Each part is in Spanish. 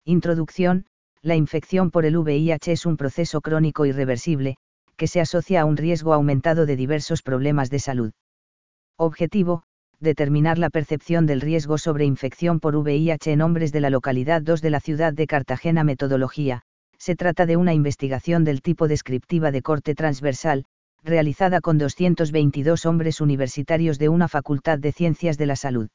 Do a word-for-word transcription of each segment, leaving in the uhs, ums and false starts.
Introducción. La infección por el V I H es un proceso crónico irreversible, que se asocia a un riesgo aumentado de diversos problemas de salud. Objetivo. Determinar la percepción del riesgo sobre infección por V I H en hombres de la localidad dos de la ciudad de Cartagena. Metodología. Se trata de una investigación del tipo descriptiva de corte transversal, realizada con doscientos veintidós hombres universitarios de una facultad de Ciencias de la Salud.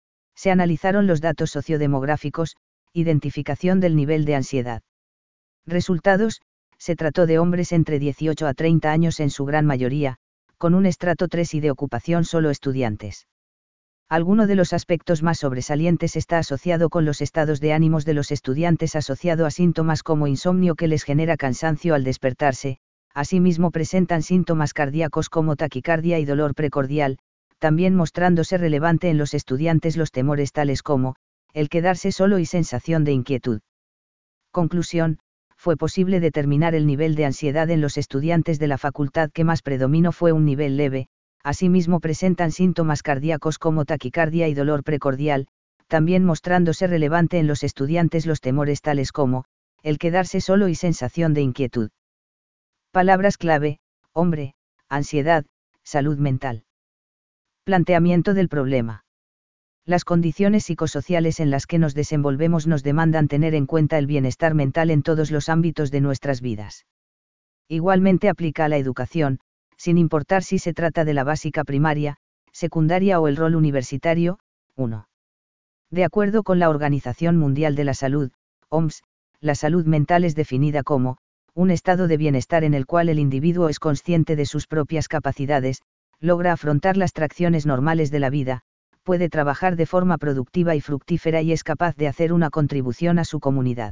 Se analizaron los datos sociodemográficos, identificación del nivel de ansiedad. Resultados. Se trató de hombres entre dieciocho a treinta años en su gran mayoría, con un estrato tres y de ocupación solo estudiantes. Alguno de los aspectos más sobresalientes está asociado con los estados de ánimos de los estudiantes, asociado a síntomas como insomnio que les genera cansancio al despertarse. Asimismo presentan síntomas cardíacos como taquicardia y dolor precordial, también mostrándose relevante en los estudiantes los temores tales como el quedarse solo y sensación de inquietud. Conclusión. Fue posible determinar el nivel de ansiedad en los estudiantes de la facultad. Que más predominó fue un nivel leve. Asimismo presentan síntomas cardíacos como taquicardia y dolor precordial, también mostrándose relevante en los estudiantes los temores tales como el quedarse solo y sensación de inquietud. Palabras clave: hombre, ansiedad, salud mental. Planteamiento del problema. Las condiciones psicosociales en las que nos desenvolvemos nos demandan tener en cuenta el bienestar mental en todos los ámbitos de nuestras vidas. Igualmente aplica a la educación, sin importar si se trata de la básica primaria, secundaria o el rol universitario. uno. De acuerdo con la Organización Mundial de la Salud, O M S, la salud mental es definida como un estado de bienestar en el cual el individuo es consciente de sus propias capacidades, logra afrontar las tracciones normales de la vida, puede trabajar de forma productiva y fructífera y es capaz de hacer una contribución a su comunidad.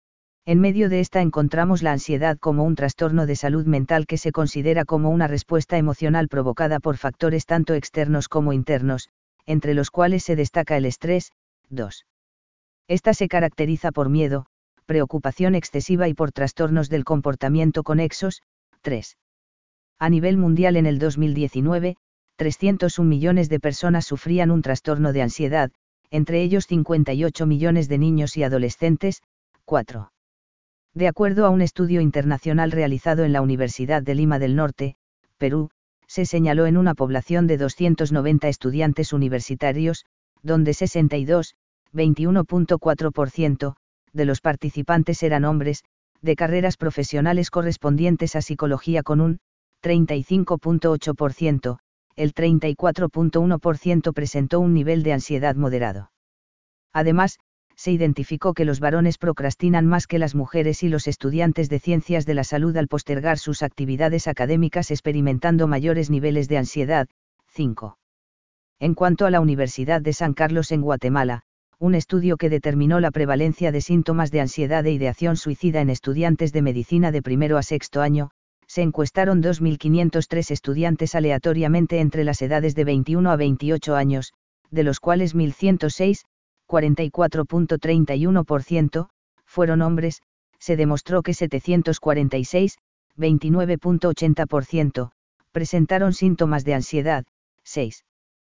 En medio de esta encontramos la ansiedad como un trastorno de salud mental que se considera como una respuesta emocional provocada por factores tanto externos como internos, entre los cuales se destaca el estrés. dos. Esta se caracteriza por miedo, preocupación excesiva y por trastornos del comportamiento conexos. tres. A nivel mundial en el dos mil diecinueve, trescientos un millones de personas sufrían un trastorno de ansiedad, entre ellos cincuenta y ocho millones de niños y adolescentes. cuatro. De acuerdo a un estudio internacional realizado en la Universidad de Lima del Norte, Perú, se señaló en una población de doscientos noventa estudiantes universitarios, donde sesenta y dos, veintiuno punto cuatro por ciento, de los participantes eran hombres, de carreras profesionales correspondientes a psicología con un treinta y cinco punto ocho por ciento, el treinta y cuatro punto uno por ciento presentó un nivel de ansiedad moderado. Además, se identificó que los varones procrastinan más que las mujeres y los estudiantes de ciencias de la salud al postergar sus actividades académicas experimentando mayores niveles de ansiedad. cinco. En cuanto a la Universidad de San Carlos en Guatemala, un estudio que determinó la prevalencia de síntomas de ansiedad e ideación suicida en estudiantes de medicina de primero a sexto año, se encuestaron dos mil quinientos tres estudiantes aleatoriamente entre las edades de veintiuno a veintiocho años, de los cuales mil ciento seis, cuarenta y cuatro punto treinta y uno por ciento, fueron hombres. Se demostró que setecientos cuarenta y seis, veintinueve punto ochenta por ciento, presentaron síntomas de ansiedad. seis.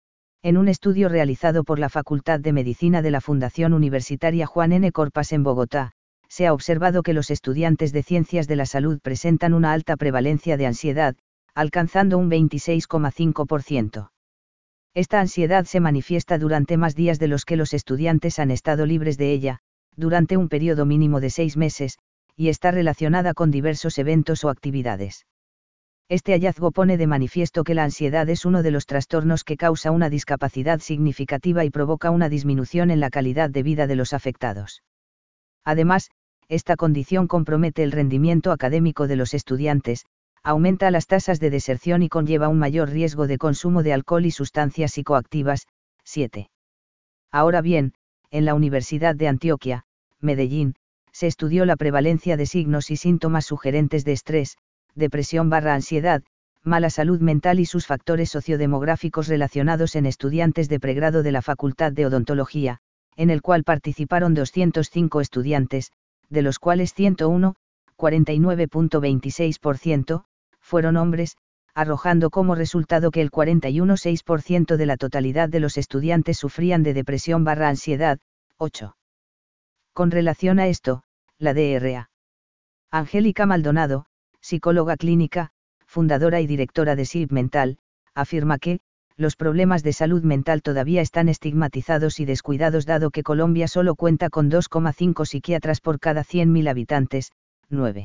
En un estudio realizado por la Facultad de Medicina de la Fundación Universitaria Juan N. Corpas en Bogotá, se ha observado que los estudiantes de Ciencias de la Salud presentan una alta prevalencia de ansiedad, alcanzando un veintiséis coma cinco por ciento. Esta ansiedad se manifiesta durante más días de los que los estudiantes han estado libres de ella, durante un periodo mínimo de seis meses, y está relacionada con diversos eventos o actividades. Este hallazgo pone de manifiesto que la ansiedad es uno de los trastornos que causa una discapacidad significativa y provoca una disminución en la calidad de vida de los afectados. Además, esta condición compromete el rendimiento académico de los estudiantes, aumenta las tasas de deserción y conlleva un mayor riesgo de consumo de alcohol y sustancias psicoactivas. siete. Ahora bien, en la Universidad de Antioquia, Medellín, se estudió la prevalencia de signos y síntomas sugerentes de estrés, depresión barra ansiedad, mala salud mental y sus factores sociodemográficos relacionados en estudiantes de pregrado de la Facultad de Odontología, en el cual participaron doscientos cinco estudiantes, de los cuales ciento uno, cuarenta y nueve punto veintiséis por ciento, fueron hombres, arrojando como resultado que el cuarenta y uno punto seis por ciento de la totalidad de los estudiantes sufrían de depresión barra ansiedad. ocho. Con relación a esto, la D R A. Angélica Maldonado, psicóloga clínica, fundadora y directora de S I B Mental, afirma que, los problemas de salud mental todavía están estigmatizados y descuidados dado que Colombia solo cuenta con dos coma cinco psiquiatras por cada cien mil habitantes, nueve.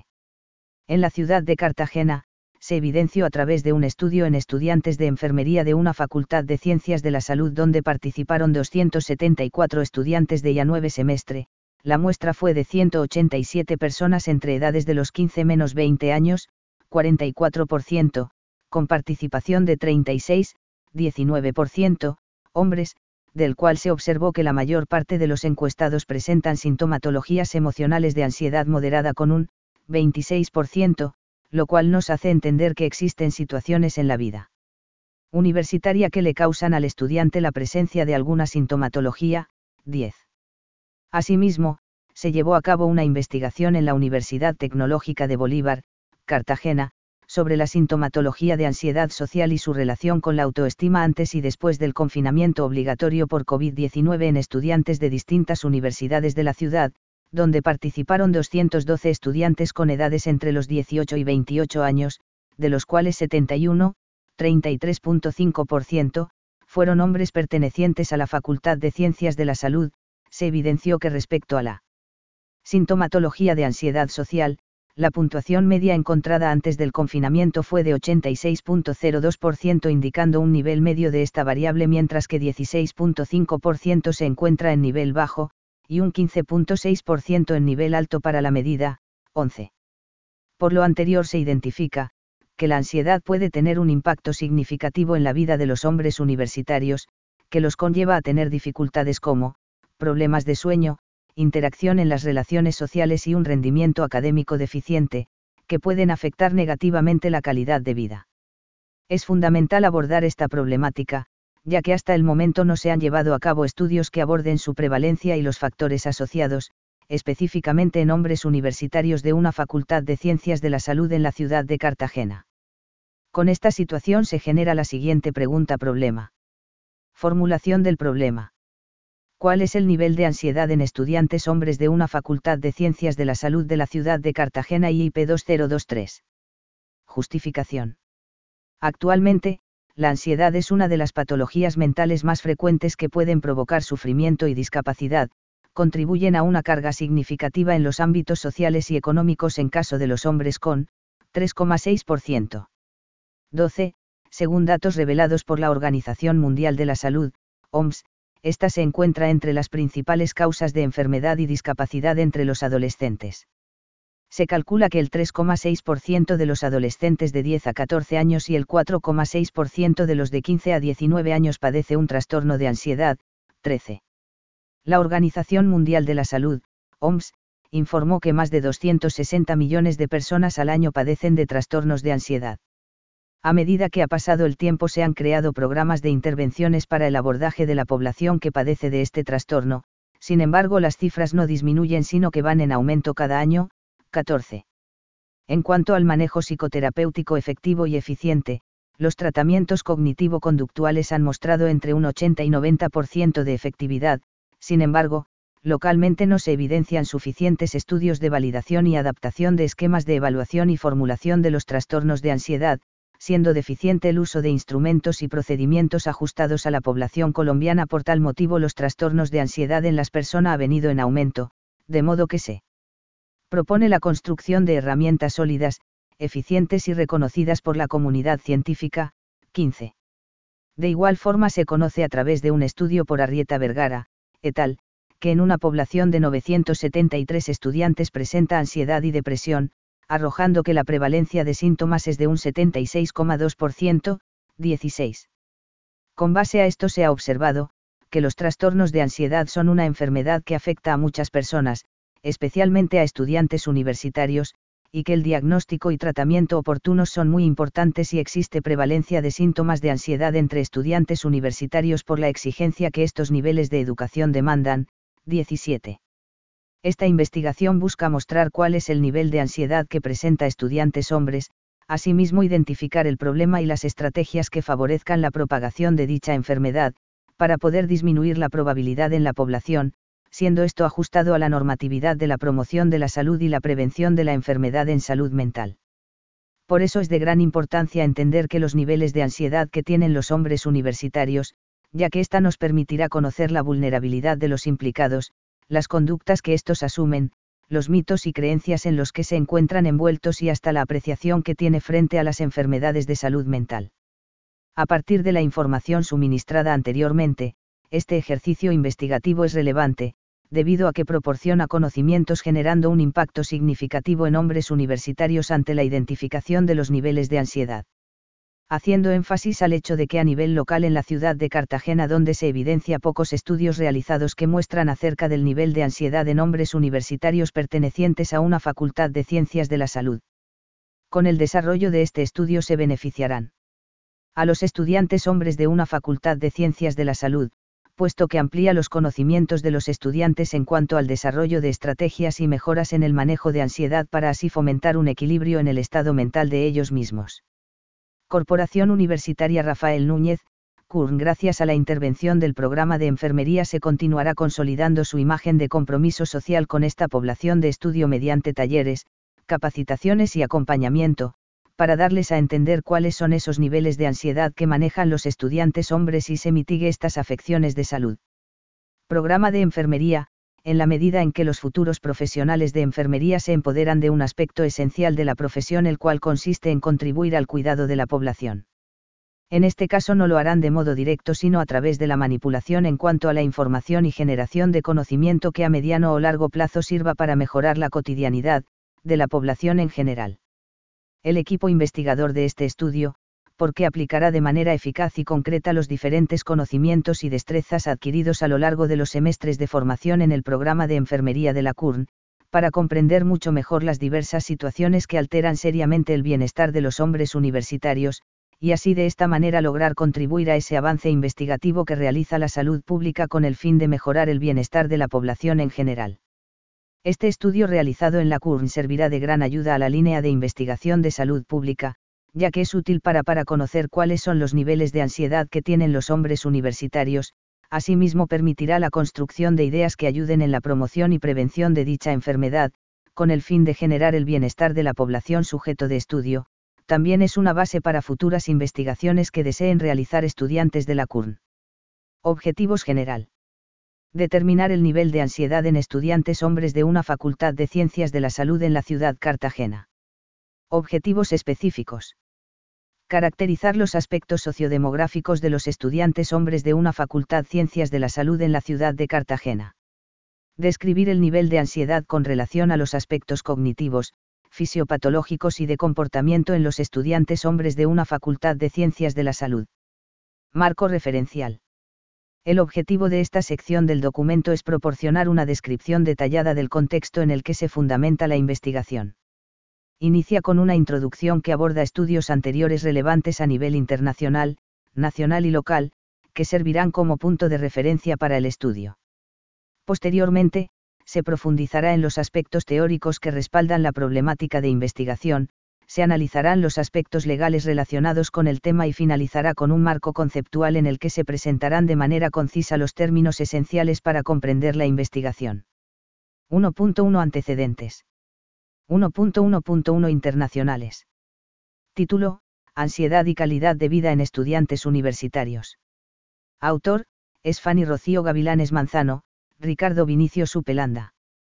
En la ciudad de Cartagena, se evidenció a través de un estudio en estudiantes de enfermería de una facultad de Ciencias de la Salud donde participaron doscientos setenta y cuatro estudiantes de I A nueve semestre, la muestra fue de ciento ochenta y siete personas entre edades de los quince menos veinte años, cuarenta y cuatro por ciento, con participación de treinta y seis, diecinueve por ciento, hombres, del cual se observó que la mayor parte de los encuestados presentan sintomatologías emocionales de ansiedad moderada con un veintiséis por ciento, lo cual nos hace entender que existen situaciones en la vida universitaria que le causan al estudiante la presencia de alguna sintomatología. diez. Asimismo, se llevó a cabo una investigación en la Universidad Tecnológica de Bolívar, Cartagena, sobre la sintomatología de ansiedad social y su relación con la autoestima antes y después del confinamiento obligatorio por COVID diecinueve en estudiantes de distintas universidades de la ciudad, donde participaron doscientos doce estudiantes con edades entre los dieciocho y veintiocho años, de los cuales setenta y uno, treinta y tres punto cinco por ciento, fueron hombres pertenecientes a la Facultad de Ciencias de la Salud. Se evidenció que respecto a la sintomatología de ansiedad social, la puntuación media encontrada antes del confinamiento fue de ochenta y seis punto cero dos por ciento indicando un nivel medio de esta variable mientras que dieciséis punto cinco por ciento se encuentra en nivel bajo, y un quince punto seis por ciento en nivel alto para la medida, once. Por lo anterior se identifica, que la ansiedad puede tener un impacto significativo en la vida de los hombres universitarios, que los conlleva a tener dificultades como, problemas de sueño, interacción en las relaciones sociales y un rendimiento académico deficiente, que pueden afectar negativamente la calidad de vida. Es fundamental abordar esta problemática, ya que hasta el momento no se han llevado a cabo estudios que aborden su prevalencia y los factores asociados, específicamente en hombres universitarios de una facultad de Ciencias de la Salud en la ciudad de Cartagena. Con esta situación se genera la siguiente pregunta-problema. Formulación del problema. ¿Cuál es el nivel de ansiedad en estudiantes hombres de una facultad de Ciencias de la Salud de la ciudad de Cartagena y I P dos mil veintitrés? Justificación. Actualmente, la ansiedad es una de las patologías mentales más frecuentes que pueden provocar sufrimiento y discapacidad, contribuyen a una carga significativa en los ámbitos sociales y económicos en caso de los hombres con tres coma seis por ciento. doce. Según datos revelados por la Organización Mundial de la Salud, O M S, esta se encuentra entre las principales causas de enfermedad y discapacidad entre los adolescentes. Se calcula que el tres coma seis por ciento de los adolescentes de diez a catorce años y el cuatro coma seis por ciento de los de quince a diecinueve años padece un trastorno de ansiedad. trece. La Organización Mundial de la Salud, O M S, informó que más de doscientos sesenta millones de personas al año padecen de trastornos de ansiedad. A medida que ha pasado el tiempo se han creado programas de intervenciones para el abordaje de la población que padece de este trastorno, sin embargo las cifras no disminuyen sino que van en aumento cada año. catorce. En cuanto al manejo psicoterapéutico efectivo y eficiente, los tratamientos cognitivo-conductuales han mostrado entre un ochenta y noventa por ciento de efectividad, sin embargo, localmente no se evidencian suficientes estudios de validación y adaptación de esquemas de evaluación y formulación de los trastornos de ansiedad, siendo deficiente el uso de instrumentos y procedimientos ajustados a la población colombiana. Por tal motivo los trastornos de ansiedad en las personas ha venido en aumento, de modo que se propone la construcción de herramientas sólidas, eficientes y reconocidas por la comunidad científica. quince. De igual forma se conoce a través de un estudio por Arrieta Vergara, et al., que en una población de novecientos setenta y tres estudiantes presenta ansiedad y depresión, arrojando que la prevalencia de síntomas es de un setenta y seis coma dos por ciento. dieciséis. Con base a esto se ha observado, que los trastornos de ansiedad son una enfermedad que afecta a muchas personas, especialmente a estudiantes universitarios, y que el diagnóstico y tratamiento oportunos son muy importantes y existe prevalencia de síntomas de ansiedad entre estudiantes universitarios por la exigencia que estos niveles de educación demandan. diecisiete. Esta investigación busca mostrar cuál es el nivel de ansiedad que presenta estudiantes hombres, asimismo identificar el problema y las estrategias que favorezcan la propagación de dicha enfermedad, para poder disminuir la probabilidad en la población. siendo esto ajustado a la normatividad de la promoción de la salud y la prevención de la enfermedad en salud mental. Por eso es de gran importancia entender que los niveles de ansiedad que tienen los hombres universitarios, ya que ésta nos permitirá conocer la vulnerabilidad de los implicados, las conductas que estos asumen, los mitos y creencias en los que se encuentran envueltos y hasta la apreciación que tiene frente a las enfermedades de salud mental. A partir de la información suministrada anteriormente, este ejercicio investigativo es relevante, debido a que proporciona conocimientos generando un impacto significativo en hombres universitarios ante la identificación de los niveles de ansiedad. Haciendo énfasis al hecho de que a nivel local en la ciudad de Cartagena, donde se evidencia pocos estudios realizados que muestran acerca del nivel de ansiedad en hombres universitarios pertenecientes a una facultad de ciencias de la salud. Con el desarrollo de este estudio se beneficiarán a los estudiantes hombres de una facultad de ciencias de la salud, puesto que amplía los conocimientos de los estudiantes en cuanto al desarrollo de estrategias y mejoras en el manejo de ansiedad para así fomentar un equilibrio en el estado mental de ellos mismos. Corporación Universitaria Rafael Núñez, C U R N. Gracias a la intervención del programa de enfermería se continuará consolidando su imagen de compromiso social con esta población de estudio mediante talleres, capacitaciones y acompañamiento, para darles a entender cuáles son esos niveles de ansiedad que manejan los estudiantes hombres y se mitigue estas afecciones de salud. Programa de enfermería, en la medida en que los futuros profesionales de enfermería se empoderan de un aspecto esencial de la profesión, el cual consiste en contribuir al cuidado de la población. En este caso no lo harán de modo directo, sino a través de la manipulación en cuanto a la información y generación de conocimiento que a mediano o largo plazo sirva para mejorar la cotidianidad de la población en general. El equipo investigador de este estudio, porque aplicará de manera eficaz y concreta los diferentes conocimientos y destrezas adquiridos a lo largo de los semestres de formación en el programa de enfermería de la C U R N, para comprender mucho mejor las diversas situaciones que alteran seriamente el bienestar de los hombres universitarios, y así de esta manera lograr contribuir a ese avance investigativo que realiza la salud pública con el fin de mejorar el bienestar de la población en general. Este estudio realizado en la C U R N servirá de gran ayuda a la línea de investigación de salud pública, ya que es útil para para conocer cuáles son los niveles de ansiedad que tienen los hombres universitarios. Asimismo permitirá la construcción de ideas que ayuden en la promoción y prevención de dicha enfermedad, con el fin de generar el bienestar de la población sujeto de estudio. También es una base para futuras investigaciones que deseen realizar estudiantes de la C U R N. Objetivos general. Determinar el nivel de ansiedad en estudiantes hombres de una facultad de ciencias de la salud en la ciudad Cartagena. Objetivos específicos. Caracterizar los aspectos sociodemográficos de los estudiantes hombres de una facultad ciencias de la salud en la ciudad de Cartagena. Describir el nivel de ansiedad con relación a los aspectos cognitivos, fisiopatológicos y de comportamiento en los estudiantes hombres de una facultad de ciencias de la salud. Marco referencial. El objetivo de esta sección del documento es proporcionar una descripción detallada del contexto en el que se fundamenta la investigación. Inicia con una introducción que aborda estudios anteriores relevantes a nivel internacional, nacional y local, que servirán como punto de referencia para el estudio. Posteriormente, se profundizará en los aspectos teóricos que respaldan la problemática de investigación, se analizarán los aspectos legales relacionados con el tema y finalizará con un marco conceptual en el que se presentarán de manera concisa los términos esenciales para comprender la investigación. uno punto uno Antecedentes. uno punto uno punto uno Internacionales. Título: Ansiedad y calidad de vida en estudiantes universitarios. Autor: Esfani Rocío Gavilanes Manzano, Ricardo Vinicio Supelanda.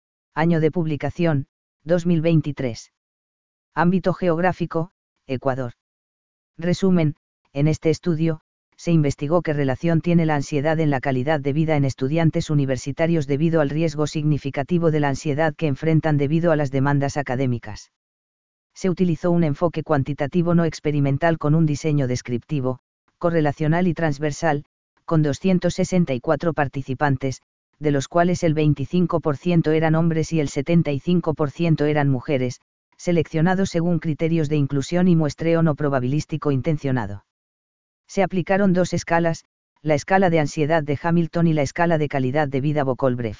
Año de publicación: dos mil veintitrés. Ámbito geográfico: Ecuador. Resumen: en este estudio, se investigó qué relación tiene la ansiedad en la calidad de vida en estudiantes universitarios debido al riesgo significativo de la ansiedad que enfrentan debido a las demandas académicas. Se utilizó un enfoque cuantitativo no experimental con un diseño descriptivo, correlacional y transversal, con doscientos sesenta y cuatro participantes, de los cuales el veinticinco por ciento eran hombres y el setenta y cinco por ciento eran mujeres, seleccionados según criterios de inclusión y muestreo no probabilístico intencionado. Se aplicaron dos escalas, la escala de ansiedad de Hamilton y la escala de calidad de vida Bocol-Breff.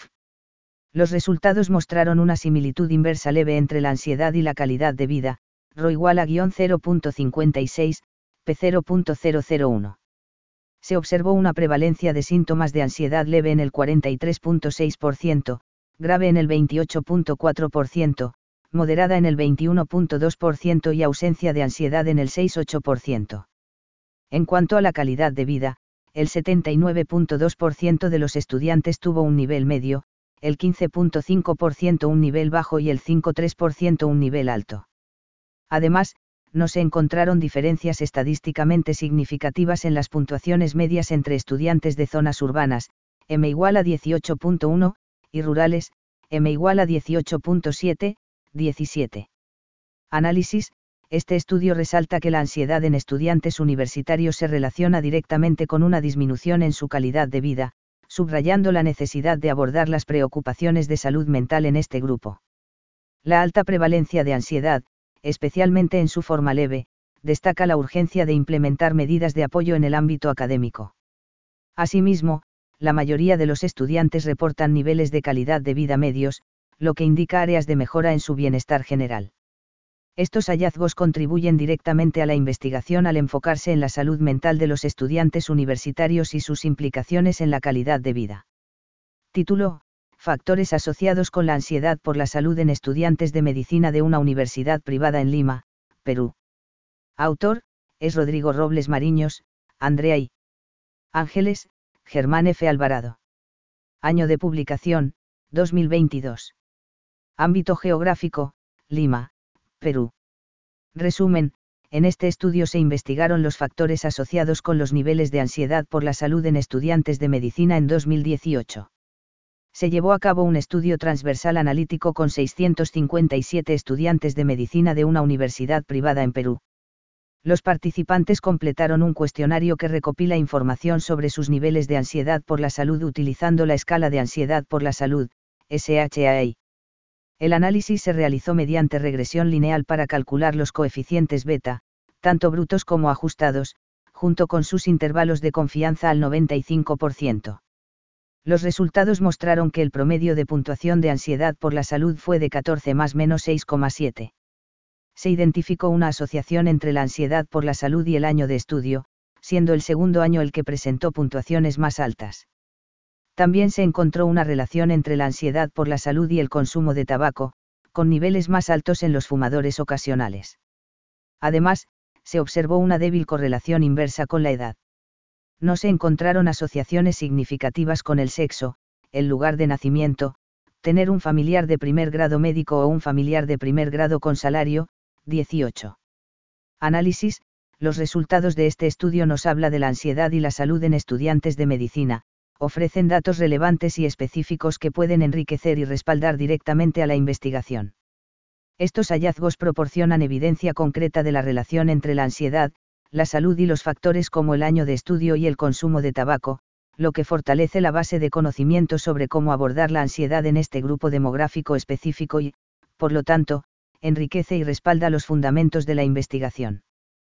Los resultados mostraron una similitud inversa leve entre la ansiedad y la calidad de vida, Rho igual a cero punto cincuenta y seis, P cero punto cero cero uno. Se observó una prevalencia de síntomas de ansiedad leve en el cuarenta y tres punto seis por ciento, grave en el veintiocho punto cuatro por ciento, moderada en el veintiuno punto dos por ciento y ausencia de ansiedad en el seis punto ocho por ciento. En cuanto a la calidad de vida, el setenta y nueve punto dos por ciento de los estudiantes tuvo un nivel medio, el quince punto cinco por ciento un nivel bajo y el cinco punto tres por ciento un nivel alto. Además, no se encontraron diferencias estadísticamente significativas en las puntuaciones medias entre estudiantes de zonas urbanas, M igual a dieciocho punto uno, y rurales, M igual a dieciocho punto siete, diecisiete. Análisis. Este estudio resalta que la ansiedad en estudiantes universitarios se relaciona directamente con una disminución en su calidad de vida, subrayando la necesidad de abordar las preocupaciones de salud mental en este grupo. La alta prevalencia de ansiedad, especialmente en su forma leve, destaca la urgencia de implementar medidas de apoyo en el ámbito académico. Asimismo, la mayoría de los estudiantes reportan niveles de calidad de vida medios, lo que indica áreas de mejora en su bienestar general. Estos hallazgos contribuyen directamente a la investigación al enfocarse en la salud mental de los estudiantes universitarios y sus implicaciones en la calidad de vida. Título: Factores asociados con la ansiedad por la salud en estudiantes de medicina de una universidad privada en Lima, Perú. Autor: es Rodrigo Robles Mariños, Andrea I. Ángeles, Germán F. Alvarado. Año de publicación, dos mil veintidós. Ámbito geográfico, Lima, Perú. Resumen: en este estudio se investigaron los factores asociados con los niveles de ansiedad por la salud en estudiantes de medicina en dos mil dieciocho. Se llevó a cabo un estudio transversal analítico con seiscientos cincuenta y siete estudiantes de medicina de una universidad privada en Perú. Los participantes completaron un cuestionario que recopila información sobre sus niveles de ansiedad por la salud utilizando la escala de ansiedad por la salud, S H A I. El análisis se realizó mediante regresión lineal para calcular los coeficientes beta, tanto brutos como ajustados, junto con sus intervalos de confianza al noventa y cinco por ciento. Los resultados mostraron que el promedio de puntuación de ansiedad por la salud fue de catorce más menos seis coma siete. Se identificó una asociación entre la ansiedad por la salud y el año de estudio, siendo el segundo año el que presentó puntuaciones más altas. También se encontró una relación entre la ansiedad por la salud y el consumo de tabaco, con niveles más altos en los fumadores ocasionales. Además, se observó una débil correlación inversa con la edad. No se encontraron asociaciones significativas con el sexo, el lugar de nacimiento, tener un familiar de primer grado médico o un familiar de primer grado con salario. dieciocho. Análisis. Los resultados de este estudio nos habla de la ansiedad y la salud en estudiantes de medicina, ofrecen datos relevantes y específicos que pueden enriquecer y respaldar directamente a la investigación. Estos hallazgos proporcionan evidencia concreta de la relación entre la ansiedad, la salud y los factores como el año de estudio y el consumo de tabaco, lo que fortalece la base de conocimiento sobre cómo abordar la ansiedad en este grupo demográfico específico y, por lo tanto, enriquece y respalda los fundamentos de la investigación.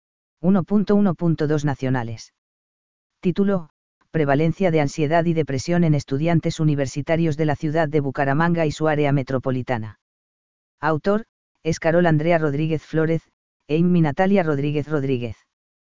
uno punto uno punto dos Nacionales. Título: Prevalencia de ansiedad y depresión en estudiantes universitarios de la ciudad de Bucaramanga y su área metropolitana. Autor: es Carol Andrea Rodríguez Flórez, e Inmi Natalia Rodríguez Rodríguez.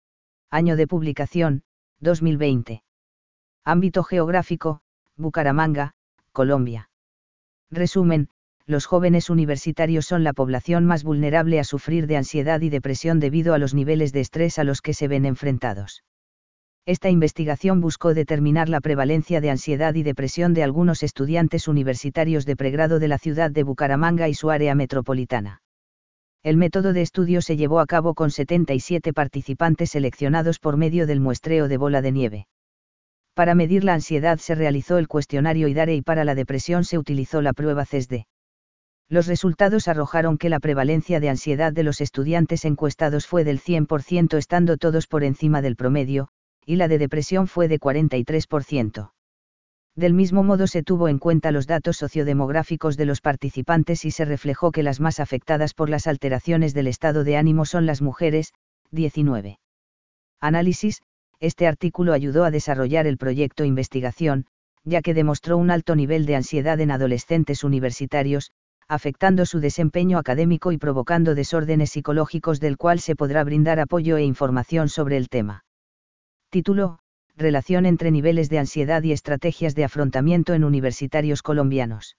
Año de publicación, dos mil veinte. Ámbito geográfico, Bucaramanga, Colombia. Resumen: los jóvenes universitarios son la población más vulnerable a sufrir de ansiedad y depresión debido a los niveles de estrés a los que se ven enfrentados. Esta investigación buscó determinar la prevalencia de ansiedad y depresión de algunos estudiantes universitarios de pregrado de la ciudad de Bucaramanga y su área metropolitana. El método de estudio se llevó a cabo con setenta y siete participantes seleccionados por medio del muestreo de bola de nieve. Para medir la ansiedad se realizó el cuestionario I D A R E y para la depresión se utilizó la prueba C E S D. Los resultados arrojaron que la prevalencia de ansiedad de los estudiantes encuestados fue del cien por ciento estando todos por encima del promedio, y la de depresión fue de cuarenta y tres por ciento. Del mismo modo se tuvo en cuenta los datos sociodemográficos de los participantes y se reflejó que las más afectadas por las alteraciones del estado de ánimo son las mujeres. diecinueve. Análisis. Este artículo ayudó a desarrollar el proyecto investigación, ya que demostró un alto nivel de ansiedad en adolescentes universitarios, afectando su desempeño académico y provocando desórdenes psicológicos del cual se podrá brindar apoyo e información sobre el tema. Título: relación entre niveles de ansiedad y estrategias de afrontamiento en universitarios colombianos.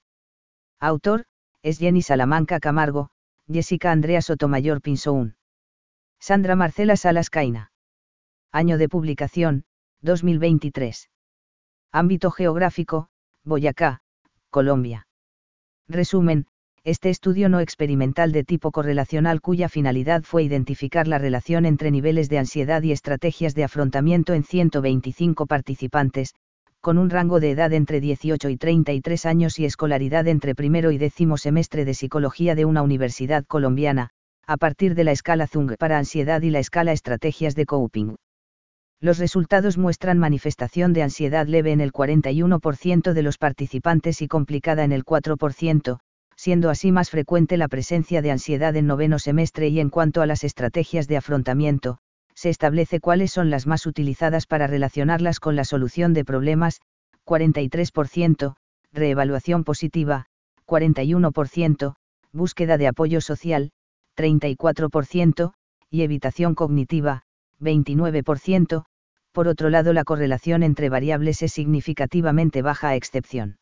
Autor, es Jenny Salamanca Camargo, Jessica Andrea Sotomayor Pinzoún. Sandra Marcela Salas Caina. Año de publicación, dos mil veintitrés. Ámbito geográfico, Boyacá, Colombia. Resumen, este estudio no experimental de tipo correlacional cuya finalidad fue identificar la relación entre niveles de ansiedad y estrategias de afrontamiento en ciento veinticinco participantes, con un rango de edad entre dieciocho y treinta y tres años y escolaridad entre primero y décimo semestre de psicología de una universidad colombiana, a partir de la escala Zung para ansiedad y la escala Estrategias de Coping. Los resultados muestran manifestación de ansiedad leve en el cuarenta y uno por ciento de los participantes y complicada en el cuatro por ciento, siendo así más frecuente la presencia de ansiedad en noveno semestre y en cuanto a las estrategias de afrontamiento, se establece cuáles son las más utilizadas para relacionarlas con la solución de problemas, cuarenta y tres por ciento, reevaluación positiva, cuarenta y uno por ciento, búsqueda de apoyo social, treinta y cuatro por ciento, y evitación cognitiva, veintinueve por ciento. Por otro lado, la correlación entre variables es significativamente baja a excepción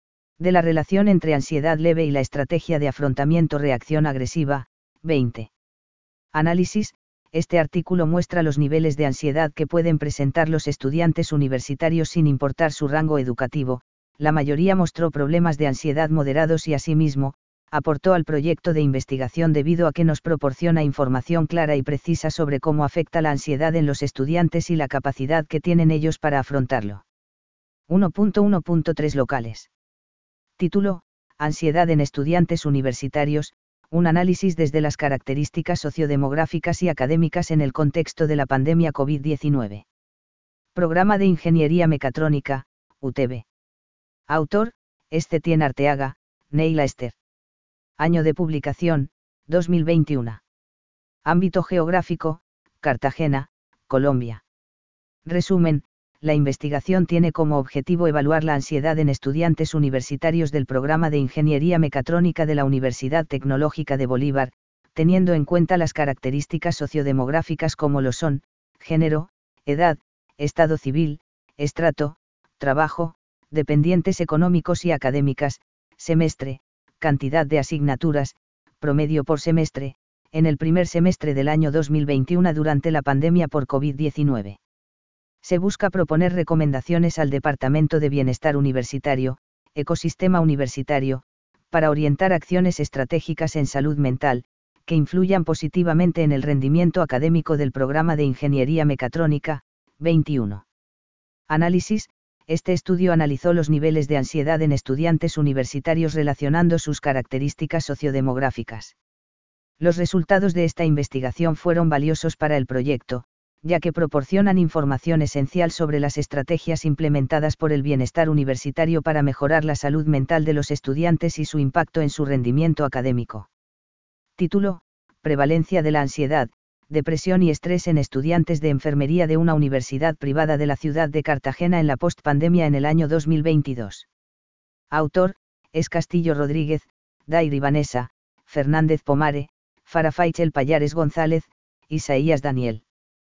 de la relación entre ansiedad leve y la estrategia de afrontamiento reacción agresiva, veinte. Análisis. Este artículo muestra los niveles de ansiedad que pueden presentar los estudiantes universitarios sin importar su rango educativo. La mayoría mostró problemas de ansiedad moderados y asimismo, aportó al proyecto de investigación debido a que nos proporciona información clara y precisa sobre cómo afecta la ansiedad en los estudiantes y la capacidad que tienen ellos para afrontarlo. uno punto uno punto tres Locales. Título: Ansiedad en estudiantes universitarios, un análisis desde las características sociodemográficas y académicas en el contexto de la pandemia COVID diecinueve. Programa de Ingeniería Mecatrónica, U T B. Autor, Estienne Arteaga, Neila Esther. Año de publicación, dos mil veintiuno. Ámbito geográfico, Cartagena, Colombia. Resumen, la investigación tiene como objetivo evaluar la ansiedad en estudiantes universitarios del programa de Ingeniería Mecatrónica de la Universidad Tecnológica de Bolívar, teniendo en cuenta las características sociodemográficas como lo son, género, edad, estado civil, estrato, trabajo, dependientes económicos y académicas, semestre, cantidad de asignaturas, promedio por semestre, en el primer semestre del año dos mil veintiuno durante la pandemia por COVID diecinueve. Se busca proponer recomendaciones al Departamento de Bienestar Universitario, Ecosistema Universitario, para orientar acciones estratégicas en salud mental, que influyan positivamente en el rendimiento académico del programa de Ingeniería Mecatrónica, veintiuno. Análisis. Este estudio analizó los niveles de ansiedad en estudiantes universitarios relacionando sus características sociodemográficas. Los resultados de esta investigación fueron valiosos para el proyecto, ya que proporcionan información esencial sobre las estrategias implementadas por el bienestar universitario para mejorar la salud mental de los estudiantes y su impacto en su rendimiento académico. Título: Prevalencia de la ansiedad, depresión y estrés en estudiantes de enfermería de una universidad privada de la ciudad de Cartagena en la postpandemia en el año dos mil veintidós. Autor, es Castillo Rodríguez, Dairi Vanessa, Fernández Pomare, Farafaichel Payares González, Isaías Daniel.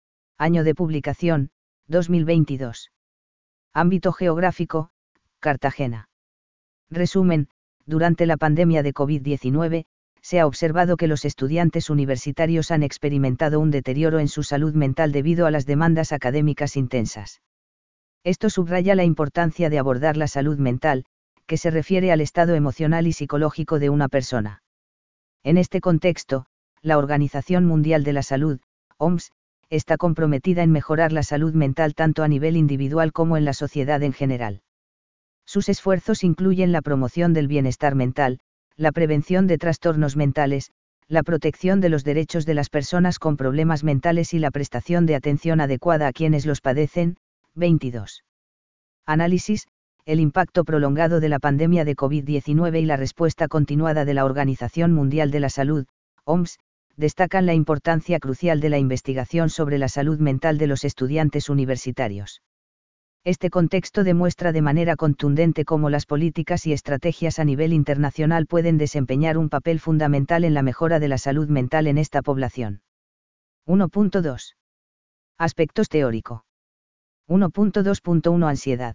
Año de publicación, dos mil veintidós. Ámbito geográfico, Cartagena. Resumen, durante la pandemia de COVID diecinueve, se ha observado que los estudiantes universitarios han experimentado un deterioro en su salud mental debido a las demandas académicas intensas. Esto subraya la importancia de abordar la salud mental, que se refiere al estado emocional y psicológico de una persona. En este contexto, la Organización Mundial de la Salud, O M S, está comprometida en mejorar la salud mental tanto a nivel individual como en la sociedad en general. Sus esfuerzos incluyen la promoción del bienestar mental, la prevención de trastornos mentales, la protección de los derechos de las personas con problemas mentales y la prestación de atención adecuada a quienes los padecen. veintidós. Análisis. El impacto prolongado de la pandemia de COVID diecinueve y la respuesta continuada de la Organización Mundial de la Salud, O M S, destacan la importancia crucial de la investigación sobre la salud mental de los estudiantes universitarios. Este contexto demuestra de manera contundente cómo las políticas y estrategias a nivel internacional pueden desempeñar un papel fundamental en la mejora de la salud mental en esta población. uno punto dos. Aspectos teórico. uno punto dos punto uno Ansiedad.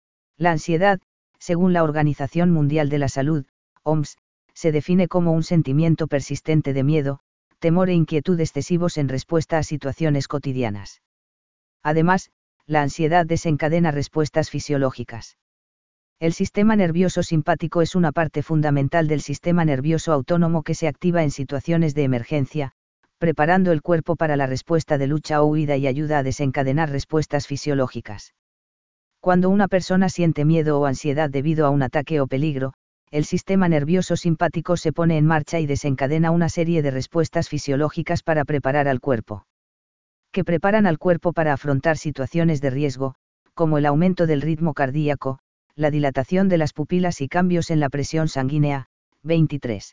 La ansiedad, según la Organización Mundial de la Salud, O M S, se define como un sentimiento persistente de miedo, temor e inquietud excesivos en respuesta a situaciones cotidianas. Además, la ansiedad desencadena respuestas fisiológicas. El sistema nervioso simpático es una parte fundamental del sistema nervioso autónomo que se activa en situaciones de emergencia, preparando el cuerpo para la respuesta de lucha o huida y ayuda a desencadenar respuestas fisiológicas. Cuando una persona siente miedo o ansiedad debido a un ataque o peligro, el sistema nervioso simpático se pone en marcha y desencadena una serie de respuestas fisiológicas para preparar al cuerpo. Que preparan al cuerpo para afrontar situaciones de riesgo, como el aumento del ritmo cardíaco, la dilatación de las pupilas y cambios en la presión sanguínea. veintitrés.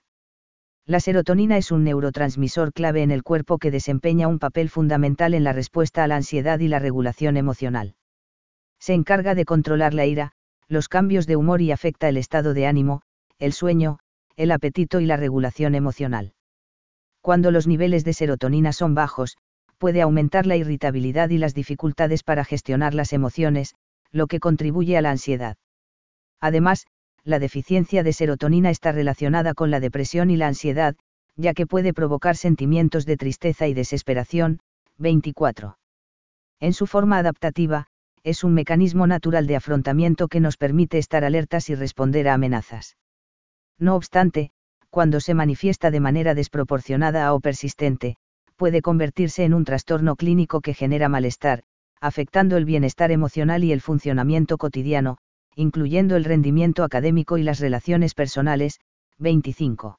La serotonina es un neurotransmisor clave en el cuerpo que desempeña un papel fundamental en la respuesta a la ansiedad y la regulación emocional. Se encarga de controlar la ira, los cambios de humor y afecta el estado de ánimo, el sueño, el apetito y la regulación emocional. Cuando los niveles de serotonina son bajos, puede aumentar la irritabilidad y las dificultades para gestionar las emociones, lo que contribuye a la ansiedad. Además, la deficiencia de serotonina está relacionada con la depresión y la ansiedad, ya que puede provocar sentimientos de tristeza y desesperación. veinticuatro. En su forma adaptativa, es un mecanismo natural de afrontamiento que nos permite estar alertas y responder a amenazas. No obstante, cuando se manifiesta de manera desproporcionada o persistente, puede convertirse en un trastorno clínico que genera malestar, afectando el bienestar emocional y el funcionamiento cotidiano, incluyendo el rendimiento académico y las relaciones personales. veinticinco.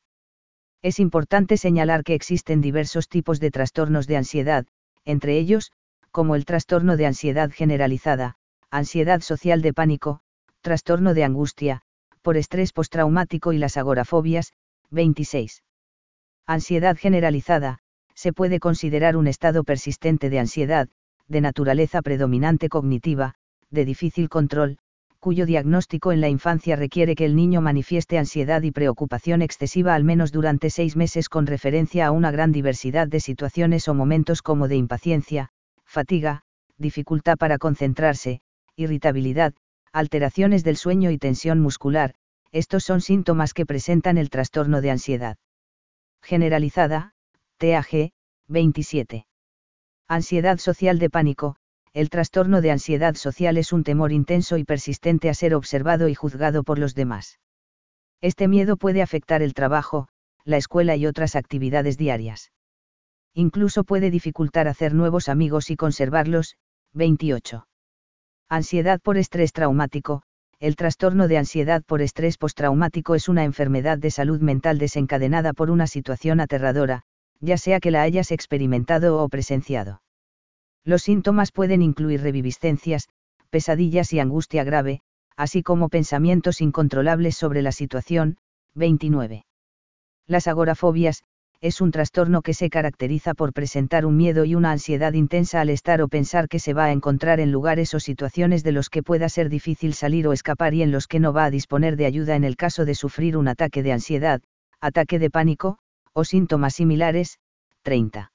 Es importante señalar que existen diversos tipos de trastornos de ansiedad, entre ellos, como el trastorno de ansiedad generalizada, ansiedad social de pánico, trastorno de angustia, por estrés postraumático y las agorafobias. veintiséis. Ansiedad generalizada, se puede considerar un estado persistente de ansiedad, de naturaleza predominante cognitiva, de difícil control, cuyo diagnóstico en la infancia requiere que el niño manifieste ansiedad y preocupación excesiva al menos durante seis meses con referencia a una gran diversidad de situaciones o momentos como de impaciencia, fatiga, dificultad para concentrarse, irritabilidad, alteraciones del sueño y tensión muscular. Estos son síntomas que presentan el trastorno de ansiedad generalizada, T A G, veintisiete. Ansiedad social de pánico. El trastorno de ansiedad social es un temor intenso y persistente a ser observado y juzgado por los demás. Este miedo puede afectar el trabajo, la escuela y otras actividades diarias. Incluso puede dificultar hacer nuevos amigos y conservarlos. veintiocho. Ansiedad por estrés traumático. El trastorno de ansiedad por estrés postraumático es una enfermedad de salud mental desencadenada por una situación aterradora, ya sea que la hayas experimentado o presenciado. Los síntomas pueden incluir reviviscencias, pesadillas y angustia grave, así como pensamientos incontrolables sobre la situación. veintinueve. Las agorafobias, es un trastorno que se caracteriza por presentar un miedo y una ansiedad intensa al estar o pensar que se va a encontrar en lugares o situaciones de los que pueda ser difícil salir o escapar y en los que no va a disponer de ayuda en el caso de sufrir un ataque de ansiedad, ataque de pánico, o síntomas similares. treinta.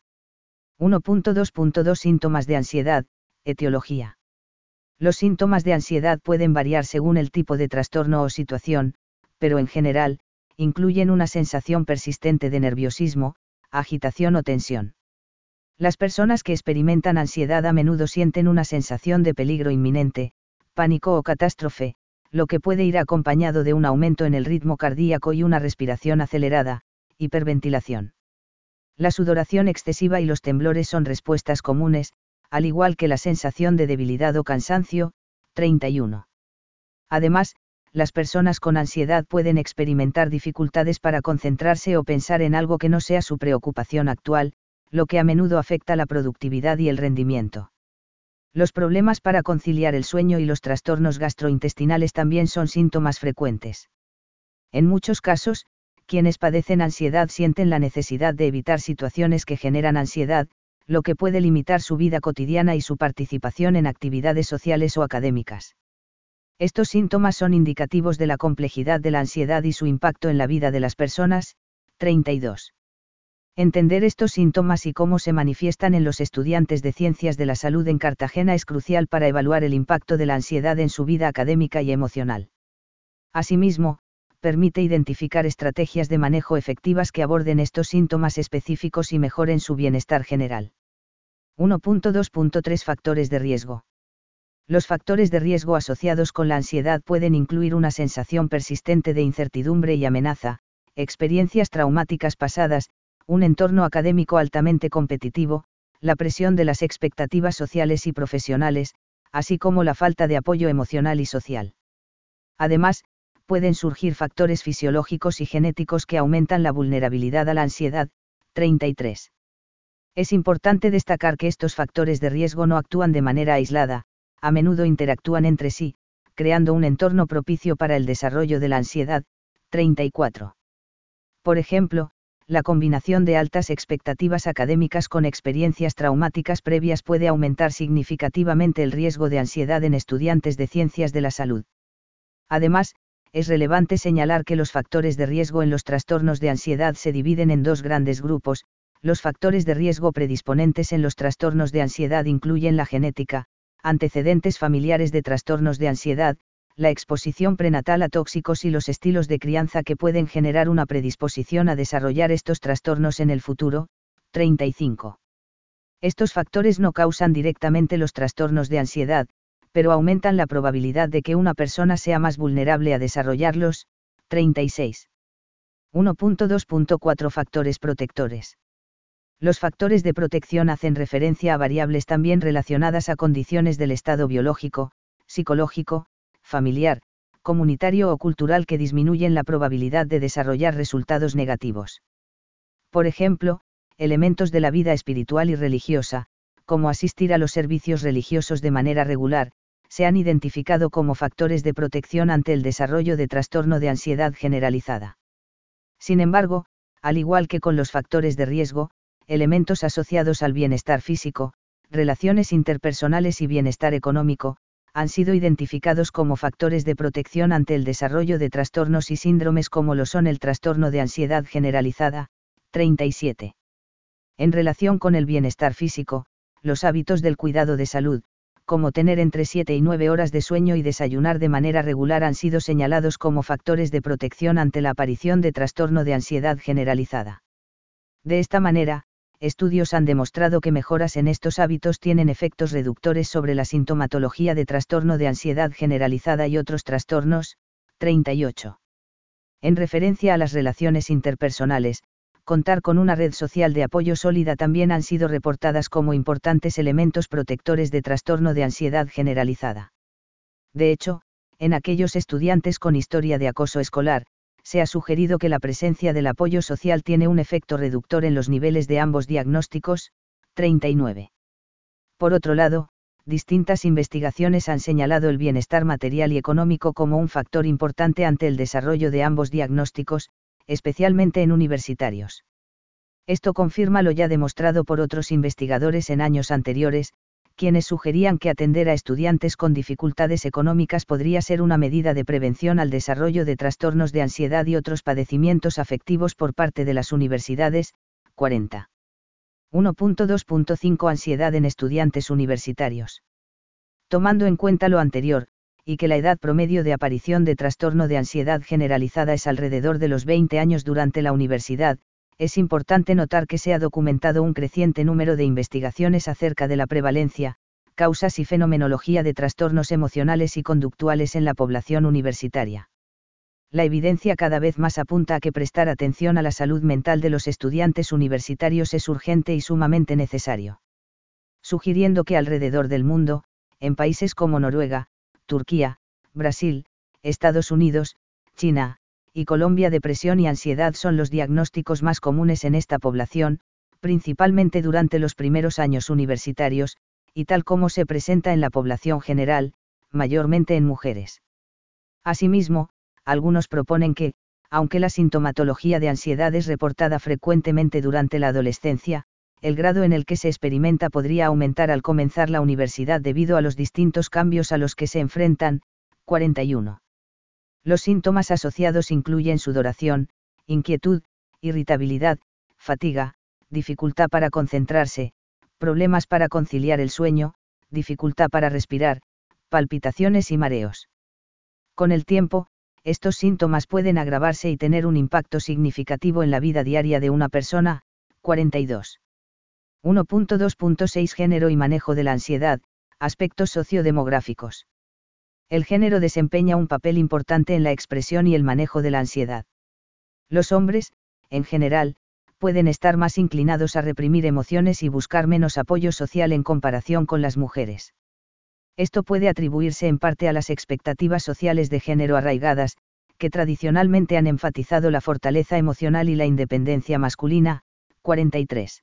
uno punto dos punto dos Síntomas de ansiedad, etiología. Los síntomas de ansiedad pueden variar según el tipo de trastorno o situación, pero en general, incluyen una sensación persistente de nerviosismo, agitación o tensión. Las personas que experimentan ansiedad a menudo sienten una sensación de peligro inminente, pánico o catástrofe, lo que puede ir acompañado de un aumento en el ritmo cardíaco y una respiración acelerada, hiperventilación. La sudoración excesiva y los temblores son respuestas comunes, al igual que la sensación de debilidad o cansancio. treinta y uno. Además, las personas con ansiedad pueden experimentar dificultades para concentrarse o pensar en algo que no sea su preocupación actual, lo que a menudo afecta la productividad y el rendimiento. Los problemas para conciliar el sueño y los trastornos gastrointestinales también son síntomas frecuentes. En muchos casos, quienes padecen ansiedad sienten la necesidad de evitar situaciones que generan ansiedad, lo que puede limitar su vida cotidiana y su participación en actividades sociales o académicas. Estos síntomas son indicativos de la complejidad de la ansiedad y su impacto en la vida de las personas. treinta y dos. Entender estos síntomas y cómo se manifiestan en los estudiantes de Ciencias de la Salud en Cartagena es crucial para evaluar el impacto de la ansiedad en su vida académica y emocional. Asimismo, permite identificar estrategias de manejo efectivas que aborden estos síntomas específicos y mejoren su bienestar general. uno punto dos punto tres Factores de riesgo. Los factores de riesgo asociados con la ansiedad pueden incluir una sensación persistente de incertidumbre y amenaza, experiencias traumáticas pasadas, un entorno académico altamente competitivo, la presión de las expectativas sociales y profesionales, así como la falta de apoyo emocional y social. Además, pueden surgir factores fisiológicos y genéticos que aumentan la vulnerabilidad a la ansiedad. treinta y tres. Es importante destacar que estos factores de riesgo no actúan de manera aislada, a menudo interactúan entre sí, creando un entorno propicio para el desarrollo de la ansiedad. treinta y cuatro. Por ejemplo, la combinación de altas expectativas académicas con experiencias traumáticas previas puede aumentar significativamente el riesgo de ansiedad en estudiantes de ciencias de la salud. Además, es relevante señalar que los factores de riesgo en los trastornos de ansiedad se dividen en dos grandes grupos. Los factores de riesgo predisponentes en los trastornos de ansiedad incluyen la genética, antecedentes familiares de trastornos de ansiedad, la exposición prenatal a tóxicos y los estilos de crianza que pueden generar una predisposición a desarrollar estos trastornos en el futuro. treinta y cinco. Estos factores no causan directamente los trastornos de ansiedad, pero aumentan la probabilidad de que una persona sea más vulnerable a desarrollarlos. treinta y seis. uno punto dos punto cuatro Factores protectores. Los factores de protección hacen referencia a variables también relacionadas a condiciones del estado biológico, psicológico, familiar, comunitario o cultural que disminuyen la probabilidad de desarrollar resultados negativos. Por ejemplo, elementos de la vida espiritual y religiosa, como asistir a los servicios religiosos de manera regular, se han identificado como factores de protección ante el desarrollo de trastorno de ansiedad generalizada. Sin embargo, al igual que con los factores de riesgo, elementos asociados al bienestar físico, relaciones interpersonales y bienestar económico, han sido identificados como factores de protección ante el desarrollo de trastornos y síndromes como lo son el trastorno de ansiedad generalizada. treinta y siete. En relación con el bienestar físico, los hábitos del cuidado de salud, como tener entre siete y nueve horas de sueño y desayunar de manera regular, han sido señalados como factores de protección ante la aparición de trastorno de ansiedad generalizada. De esta manera, estudios han demostrado que mejoras en estos hábitos tienen efectos reductores sobre la sintomatología de trastorno de ansiedad generalizada y otros trastornos. treinta y ocho. En referencia a las relaciones interpersonales, contar con una red social de apoyo sólida también han sido reportadas como importantes elementos protectores de trastorno de ansiedad generalizada. De hecho, en aquellos estudiantes con historia de acoso escolar, se ha sugerido que la presencia del apoyo social tiene un efecto reductor en los niveles de ambos diagnósticos. treinta y nueve. Por otro lado, distintas investigaciones han señalado el bienestar material y económico como un factor importante ante el desarrollo de ambos diagnósticos, especialmente en universitarios. Esto confirma lo ya demostrado por otros investigadores en años anteriores, quienes sugerían que atender a estudiantes con dificultades económicas podría ser una medida de prevención al desarrollo de trastornos de ansiedad y otros padecimientos afectivos por parte de las universidades. cuarenta. uno punto dos punto cinco Ansiedad en estudiantes universitarios. Tomando en cuenta lo anterior, y que la edad promedio de aparición de trastorno de ansiedad generalizada es alrededor de los veinte años durante la universidad, es importante notar que se ha documentado un creciente número de investigaciones acerca de la prevalencia, causas y fenomenología de trastornos emocionales y conductuales en la población universitaria. La evidencia cada vez más apunta a que prestar atención a la salud mental de los estudiantes universitarios es urgente y sumamente necesario. Sugiriendo que alrededor del mundo, en países como Noruega, Turquía, Brasil, Estados Unidos, China y Colombia, depresión y ansiedad son los diagnósticos más comunes en esta población, principalmente durante los primeros años universitarios, y tal como se presenta en la población general, mayormente en mujeres. Asimismo, algunos proponen que, aunque la sintomatología de ansiedad es reportada frecuentemente durante la adolescencia, el grado en el que se experimenta podría aumentar al comenzar la universidad debido a los distintos cambios a los que se enfrentan. cuarenta y uno. Los síntomas asociados incluyen sudoración, inquietud, irritabilidad, fatiga, dificultad para concentrarse, problemas para conciliar el sueño, dificultad para respirar, palpitaciones y mareos. Con el tiempo, estos síntomas pueden agravarse y tener un impacto significativo en la vida diaria de una persona. cuarenta y dos. uno punto dos punto seis Género y manejo de la ansiedad, aspectos sociodemográficos. El género desempeña un papel importante en la expresión y el manejo de la ansiedad. Los hombres, en general, pueden estar más inclinados a reprimir emociones y buscar menos apoyo social en comparación con las mujeres. Esto puede atribuirse en parte a las expectativas sociales de género arraigadas, que tradicionalmente han enfatizado la fortaleza emocional y la independencia masculina. cuarenta y tres.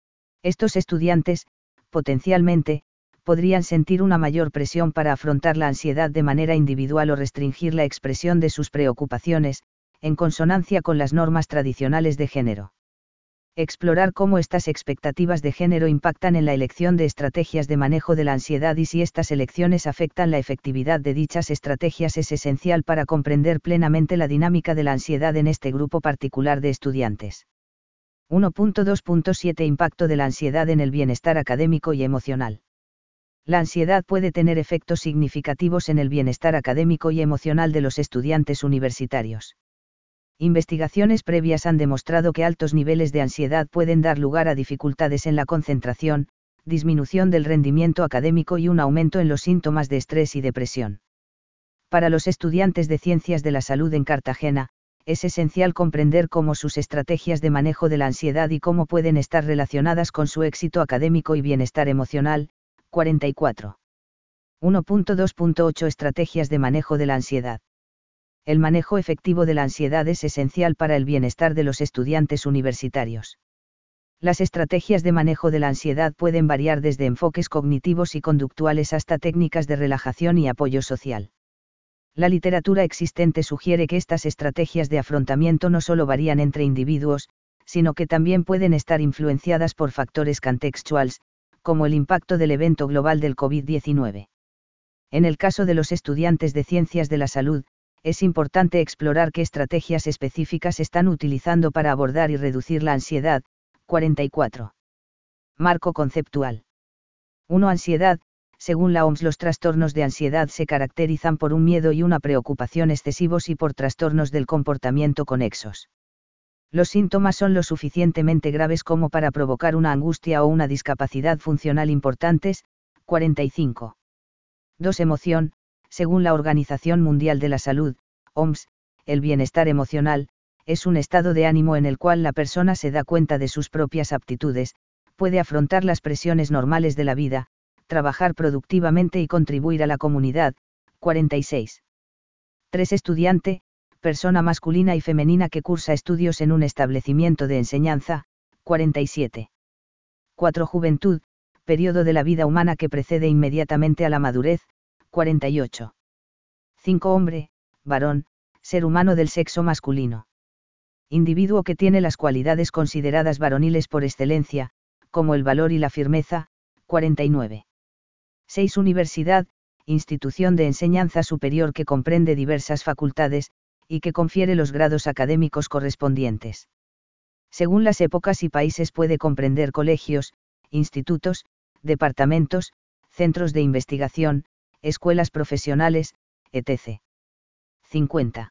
Estos estudiantes, potencialmente, podrían sentir una mayor presión para afrontar la ansiedad de manera individual o restringir la expresión de sus preocupaciones, en consonancia con las normas tradicionales de género. Explorar cómo estas expectativas de género impactan en la elección de estrategias de manejo de la ansiedad y si estas elecciones afectan la efectividad de dichas estrategias es esencial para comprender plenamente la dinámica de la ansiedad en este grupo particular de estudiantes. uno punto dos punto siete Impacto de la ansiedad en el bienestar académico y emocional. La ansiedad puede tener efectos significativos en el bienestar académico y emocional de los estudiantes universitarios. Investigaciones previas han demostrado que altos niveles de ansiedad pueden dar lugar a dificultades en la concentración, disminución del rendimiento académico y un aumento en los síntomas de estrés y depresión. Para los estudiantes de Ciencias de la Salud en Cartagena, es esencial comprender cómo sus estrategias de manejo de la ansiedad y cómo pueden estar relacionadas con su éxito académico y bienestar emocional. cuarenta y cuatro. uno punto dos punto ocho Estrategias de manejo de la ansiedad. El manejo efectivo de la ansiedad es esencial para el bienestar de los estudiantes universitarios. Las estrategias de manejo de la ansiedad pueden variar desde enfoques cognitivos y conductuales hasta técnicas de relajación y apoyo social. La literatura existente sugiere que estas estrategias de afrontamiento no solo varían entre individuos, sino que también pueden estar influenciadas por factores contextuales, como el impacto del evento global del COVID diecinueve. En el caso de los estudiantes de Ciencias de la Salud, es importante explorar qué estrategias específicas están utilizando para abordar y reducir la ansiedad. cuarenta y cuatro. Marco conceptual. uno Ansiedad. Según la O M S, los trastornos de ansiedad se caracterizan por un miedo y una preocupación excesivos y por trastornos del comportamiento conexos. Los síntomas son lo suficientemente graves como para provocar una angustia o una discapacidad funcional importantes. cuarenta y cinco. dos Emoción. Según la Organización Mundial de la Salud, O M S, el bienestar emocional, es un estado de ánimo en el cual la persona se da cuenta de sus propias aptitudes, puede afrontar las presiones normales de la vida, trabajar productivamente y contribuir a la comunidad. cuarenta y seis. tres Estudiante, persona masculina y femenina que cursa estudios en un establecimiento de enseñanza. cuarenta y siete. cuatro Juventud, periodo de la vida humana que precede inmediatamente a la madurez. cuarenta y ocho. cinco Hombre, varón, ser humano del sexo masculino. Individuo que tiene las cualidades consideradas varoniles por excelencia, como el valor y la firmeza. cuarenta y nueve. seis Universidad, institución de enseñanza superior que comprende diversas facultades, y que confiere los grados académicos correspondientes. Según las épocas y países puede comprender colegios, institutos, departamentos, centros de investigación, escuelas profesionales, etcétera. cincuenta.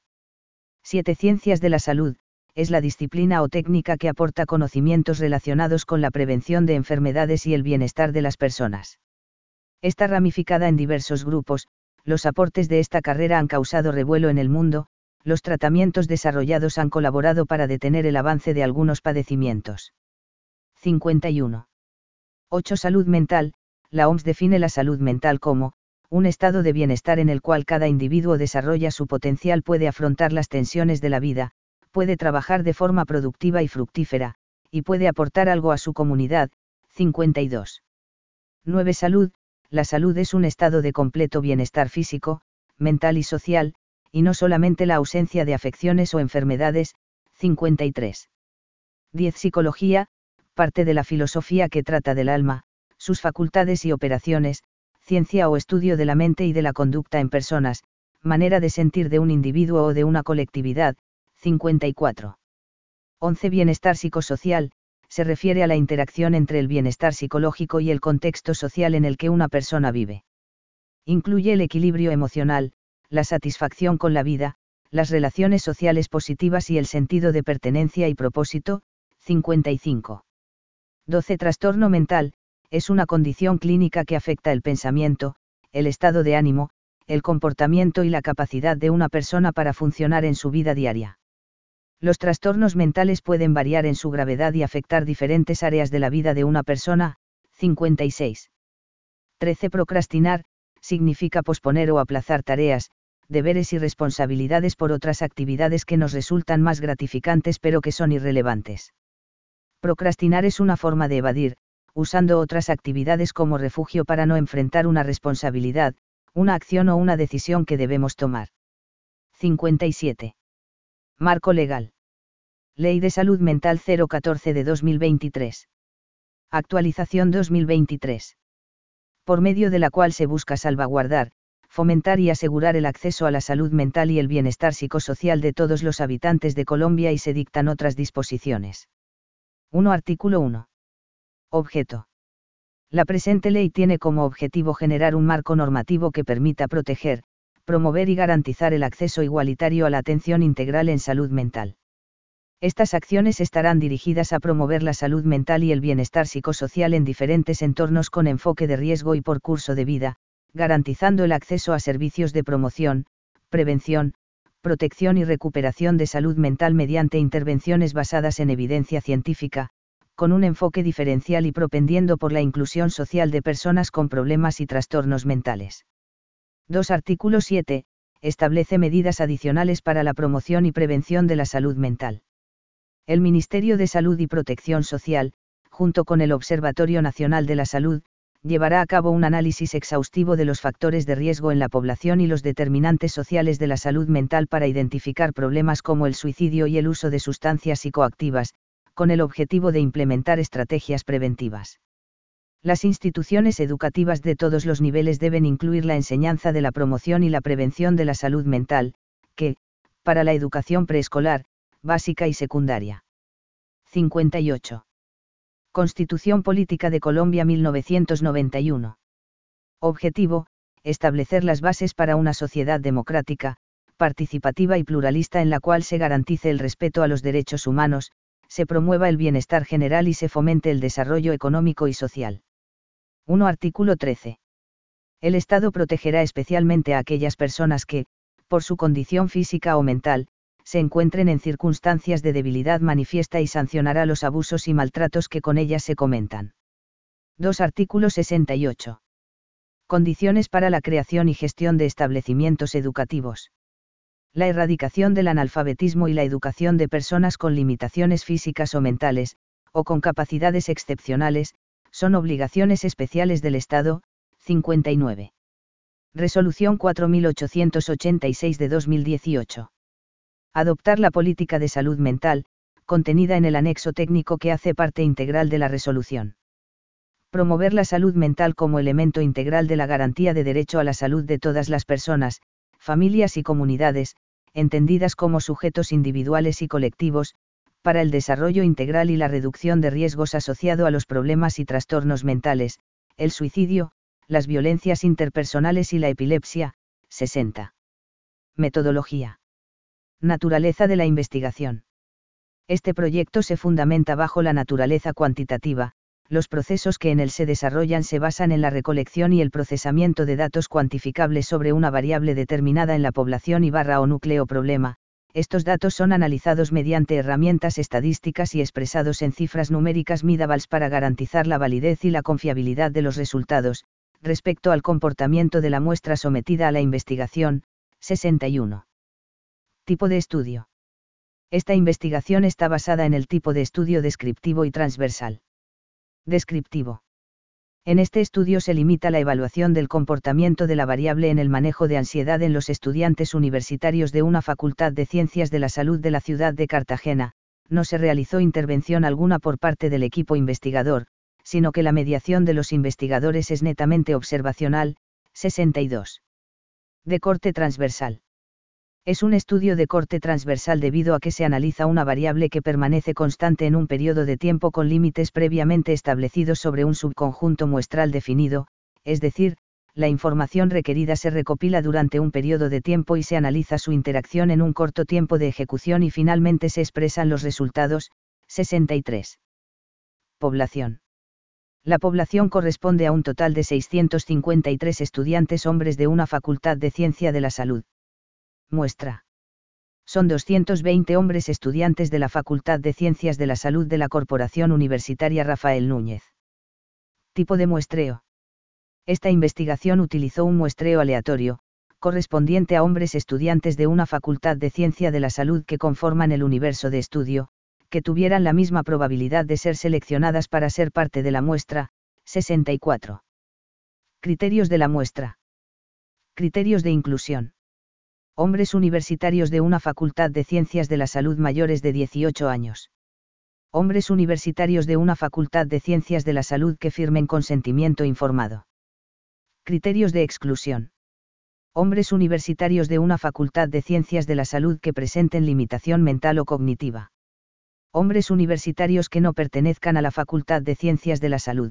siete Ciencias de la Salud, es la disciplina o técnica que aporta conocimientos relacionados con la prevención de enfermedades y el bienestar de las personas. Está ramificada en diversos grupos, los aportes de esta carrera han causado revuelo en el mundo, los tratamientos desarrollados han colaborado para detener el avance de algunos padecimientos. cincuenta y uno. ocho Salud mental. La O M S define la salud mental como un estado de bienestar en el cual cada individuo desarrolla su potencial, puede afrontar las tensiones de la vida, puede trabajar de forma productiva y fructífera, y puede aportar algo a su comunidad. cincuenta y dos. nueve Salud. La salud es un estado de completo bienestar físico, mental y social, y no solamente la ausencia de afecciones o enfermedades. cincuenta y tres. diez Psicología, parte de la filosofía que trata del alma, sus facultades y operaciones, ciencia o estudio de la mente y de la conducta en personas, manera de sentir de un individuo o de una colectividad. cincuenta y cuatro. once Bienestar psicosocial. se refiere a la interacción entre el bienestar psicológico y el contexto social en el que una persona vive. Incluye el equilibrio emocional, la satisfacción con la vida, las relaciones sociales positivas y el sentido de pertenencia y propósito. cincuenta y cinco. doce. Trastorno mental, es una condición clínica que afecta el pensamiento, el estado de ánimo, el comportamiento y la capacidad de una persona para funcionar en su vida diaria. Los trastornos mentales pueden variar en su gravedad y afectar diferentes áreas de la vida de una persona. cincuenta y seis. trece. Procrastinar, significa posponer o aplazar tareas, deberes y responsabilidades por otras actividades que nos resultan más gratificantes pero que son irrelevantes. Procrastinar es una forma de evadir, usando otras actividades como refugio para no enfrentar una responsabilidad, una acción o una decisión que debemos tomar. cincuenta y siete. Marco legal. Ley de Salud Mental cero catorce de dos mil veintitrés. Actualización dos mil veintitrés. Por medio de la cual se busca salvaguardar, fomentar y asegurar el acceso a la salud mental y el bienestar psicosocial de todos los habitantes de Colombia y se dictan otras disposiciones. uno. Artículo uno. Objeto. La presente ley tiene como objetivo generar un marco normativo que permita proteger, promover y garantizar el acceso igualitario a la atención integral en salud mental. Estas acciones estarán dirigidas a promover la salud mental y el bienestar psicosocial en diferentes entornos con enfoque de riesgo y por curso de vida, garantizando el acceso a servicios de promoción, prevención, protección y recuperación de salud mental mediante intervenciones basadas en evidencia científica, con un enfoque diferencial y propendiendo por la inclusión social de personas con problemas y trastornos mentales. dos. Artículo siete. Establece medidas adicionales para la promoción y prevención de la salud mental. El Ministerio de Salud y Protección Social, junto con el Observatorio Nacional de la Salud, llevará a cabo un análisis exhaustivo de los factores de riesgo en la población y los determinantes sociales de la salud mental para identificar problemas como el suicidio y el uso de sustancias psicoactivas, con el objetivo de implementar estrategias preventivas. Las instituciones educativas de todos los niveles deben incluir la enseñanza de la promoción y la prevención de la salud mental, que, para la educación preescolar, básica y secundaria. cincuenta y ocho. Constitución Política de Colombia mil novecientos noventa y uno. Objetivo, establecer las bases para una sociedad democrática, participativa y pluralista en la cual se garantice el respeto a los derechos humanos, se promueva el bienestar general y se fomente el desarrollo económico y social. uno. Artículo trece. El Estado protegerá especialmente a aquellas personas que, por su condición física o mental, se encuentren en circunstancias de debilidad manifiesta y sancionará los abusos y maltratos que con ellas se cometan. dos. Artículo sesenta y ocho. Condiciones para la creación y gestión de establecimientos educativos. La erradicación del analfabetismo y la educación de personas con limitaciones físicas o mentales, o con capacidades excepcionales, son obligaciones especiales del Estado. cincuenta y nueve. Resolución cuatro mil ochocientos ochenta y seis de dos mil dieciocho. Adoptar la política de salud mental, contenida en el anexo técnico que hace parte integral de la resolución. Promover la salud mental como elemento integral de la garantía de derecho a la salud de todas las personas, familias y comunidades, entendidas como sujetos individuales y colectivos, para el desarrollo integral y la reducción de riesgos asociado a los problemas y trastornos mentales, el suicidio, las violencias interpersonales y la epilepsia. sesenta. Metodología. Naturaleza de la investigación. Este proyecto se fundamenta bajo la naturaleza cuantitativa. Los procesos que en él se desarrollan se basan en la recolección y el procesamiento de datos cuantificables sobre una variable determinada en la población y barra o núcleo problema. Estos datos son analizados mediante herramientas estadísticas y expresados en cifras numéricas medables para garantizar la validez y la confiabilidad de los resultados, respecto al comportamiento de la muestra sometida a la investigación. sesenta y uno. Tipo de estudio. Esta investigación está basada en el tipo de estudio descriptivo y transversal. Descriptivo. En este estudio se limita la evaluación del comportamiento de la variable en el manejo de ansiedad en los estudiantes universitarios de una Facultad de Ciencias de la Salud de la ciudad de Cartagena. No se realizó intervención alguna por parte del equipo investigador, sino que la mediación de los investigadores es netamente observacional. sesenta y dos. De corte transversal. Es un estudio de corte transversal debido a que se analiza una variable que permanece constante en un periodo de tiempo con límites previamente establecidos sobre un subconjunto muestral definido, es decir, la información requerida se recopila durante un periodo de tiempo y se analiza su interacción en un corto tiempo de ejecución y finalmente se expresan los resultados. sesenta y tres. Población. La población corresponde a un total de seiscientos cincuenta y tres estudiantes hombres de una facultad de ciencia de la salud. Muestra. Son doscientos veinte hombres estudiantes de la Facultad de Ciencias de la Salud de la Corporación Universitaria Rafael Núñez. Tipo de muestreo. Esta investigación utilizó un muestreo aleatorio, correspondiente a hombres estudiantes de una facultad de ciencia de la salud que conforman el universo de estudio, que tuvieran la misma probabilidad de ser seleccionadas para ser parte de la muestra. sesenta y cuatro. Criterios de la muestra. Criterios de inclusión. Hombres universitarios de una facultad de ciencias de la salud mayores de dieciocho años. Hombres universitarios de una facultad de ciencias de la salud que firmen consentimiento informado. Criterios de exclusión. Hombres universitarios de una facultad de ciencias de la salud que presenten limitación mental o cognitiva. Hombres universitarios que no pertenezcan a la facultad de ciencias de la salud.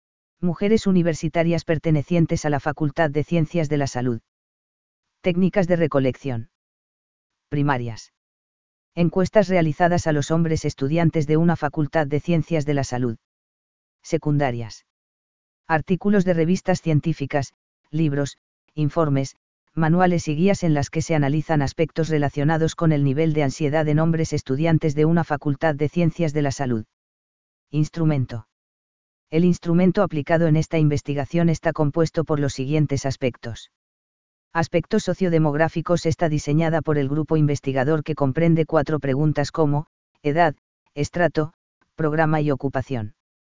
Mujeres universitarias pertenecientes a la facultad de ciencias de la salud. Técnicas de recolección. Primarias. Encuestas realizadas a los hombres estudiantes de una facultad de ciencias de la salud. Secundarias. Artículos de revistas científicas, libros, informes, manuales y guías en las que se analizan aspectos relacionados con el nivel de ansiedad en hombres estudiantes de una facultad de ciencias de la salud. Instrumento. El instrumento aplicado en esta investigación está compuesto por los siguientes aspectos. Aspectos sociodemográficos. Está diseñada por el grupo investigador que comprende cuatro preguntas como, edad, estrato, programa y ocupación.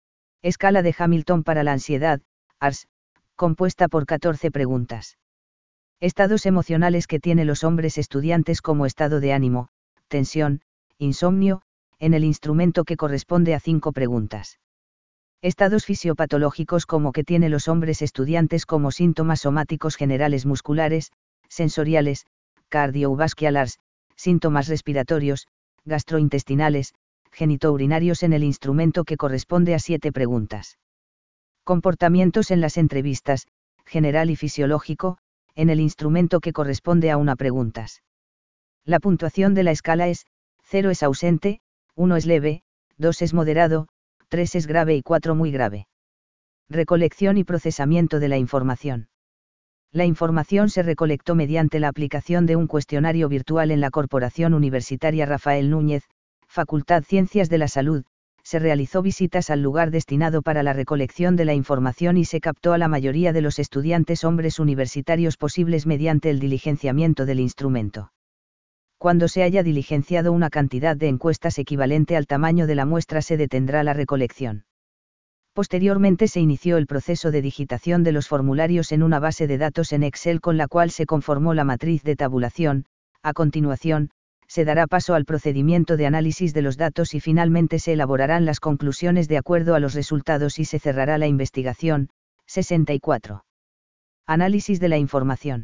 Escala de Hamilton para la ansiedad, A R S, compuesta por catorce preguntas. Estados emocionales que tiene los hombres estudiantes como estado de ánimo, tensión, insomnio, en el instrumento que corresponde a cinco preguntas. Estados fisiopatológicos como que tiene los hombres estudiantes como síntomas somáticos generales musculares, sensoriales, cardiovasculares, síntomas respiratorios, gastrointestinales, genitourinarios en el instrumento que corresponde a siete preguntas. Comportamientos en las entrevistas, general y fisiológico, en el instrumento que corresponde a una preguntas. La puntuación de la escala es, cero es ausente, uno es leve, dos es moderado, tres es grave y cuatro muy grave. Recolección y procesamiento de la información. La información se recolectó mediante la aplicación de un cuestionario virtual en la Corporación Universitaria Rafael Núñez, Facultad Ciencias de la Salud. Se realizó visitas al lugar destinado para la recolección de la información y se captó a la mayoría de los estudiantes hombres universitarios posibles mediante el diligenciamiento del instrumento. Cuando se haya diligenciado una cantidad de encuestas equivalente al tamaño de la muestra se detendrá la recolección. Posteriormente se inició el proceso de digitación de los formularios en una base de datos en Excel con la cual se conformó la matriz de tabulación. A continuación, se dará paso al procedimiento de análisis de los datos y finalmente se elaborarán las conclusiones de acuerdo a los resultados y se cerrará la investigación. sesenta y cuatro. Análisis de la información.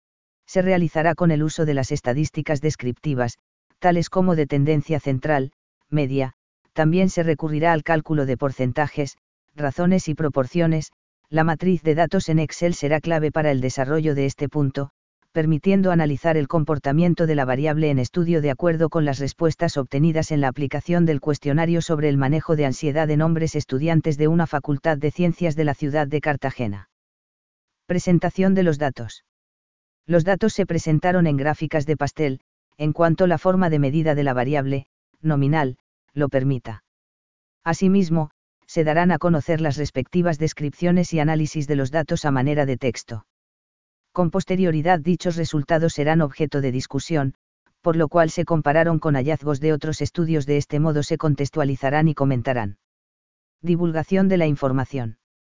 Se realizará con el uso de las estadísticas descriptivas, tales como de tendencia central, media. También se recurrirá al cálculo de porcentajes, razones y proporciones. La matriz de datos en Excel será clave para el desarrollo de este punto, permitiendo analizar el comportamiento de la variable en estudio de acuerdo con las respuestas obtenidas en la aplicación del cuestionario sobre el manejo de ansiedad en hombres estudiantes de una facultad de ciencias de la ciudad de Cartagena. Presentación de los datos. Los datos se presentaron en gráficas de pastel, en cuanto la forma de medida de la variable, nominal, lo permita. Asimismo, se darán a conocer las respectivas descripciones y análisis de los datos a manera de texto. Con posterioridad dichos resultados serán objeto de discusión, por lo cual se compararon con hallazgos de otros estudios. De este modo se contextualizarán y comentarán. Divulgación de la información.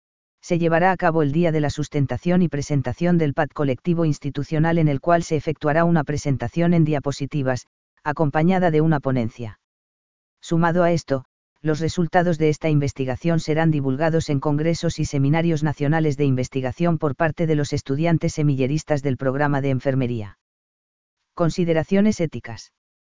Se llevará a cabo el día de la sustentación y presentación del P A D colectivo institucional en el cual se efectuará una presentación en diapositivas, acompañada de una ponencia. Sumado a esto, los resultados de esta investigación serán divulgados en congresos y seminarios nacionales de investigación por parte de los estudiantes semilleristas del programa de enfermería. Consideraciones éticas.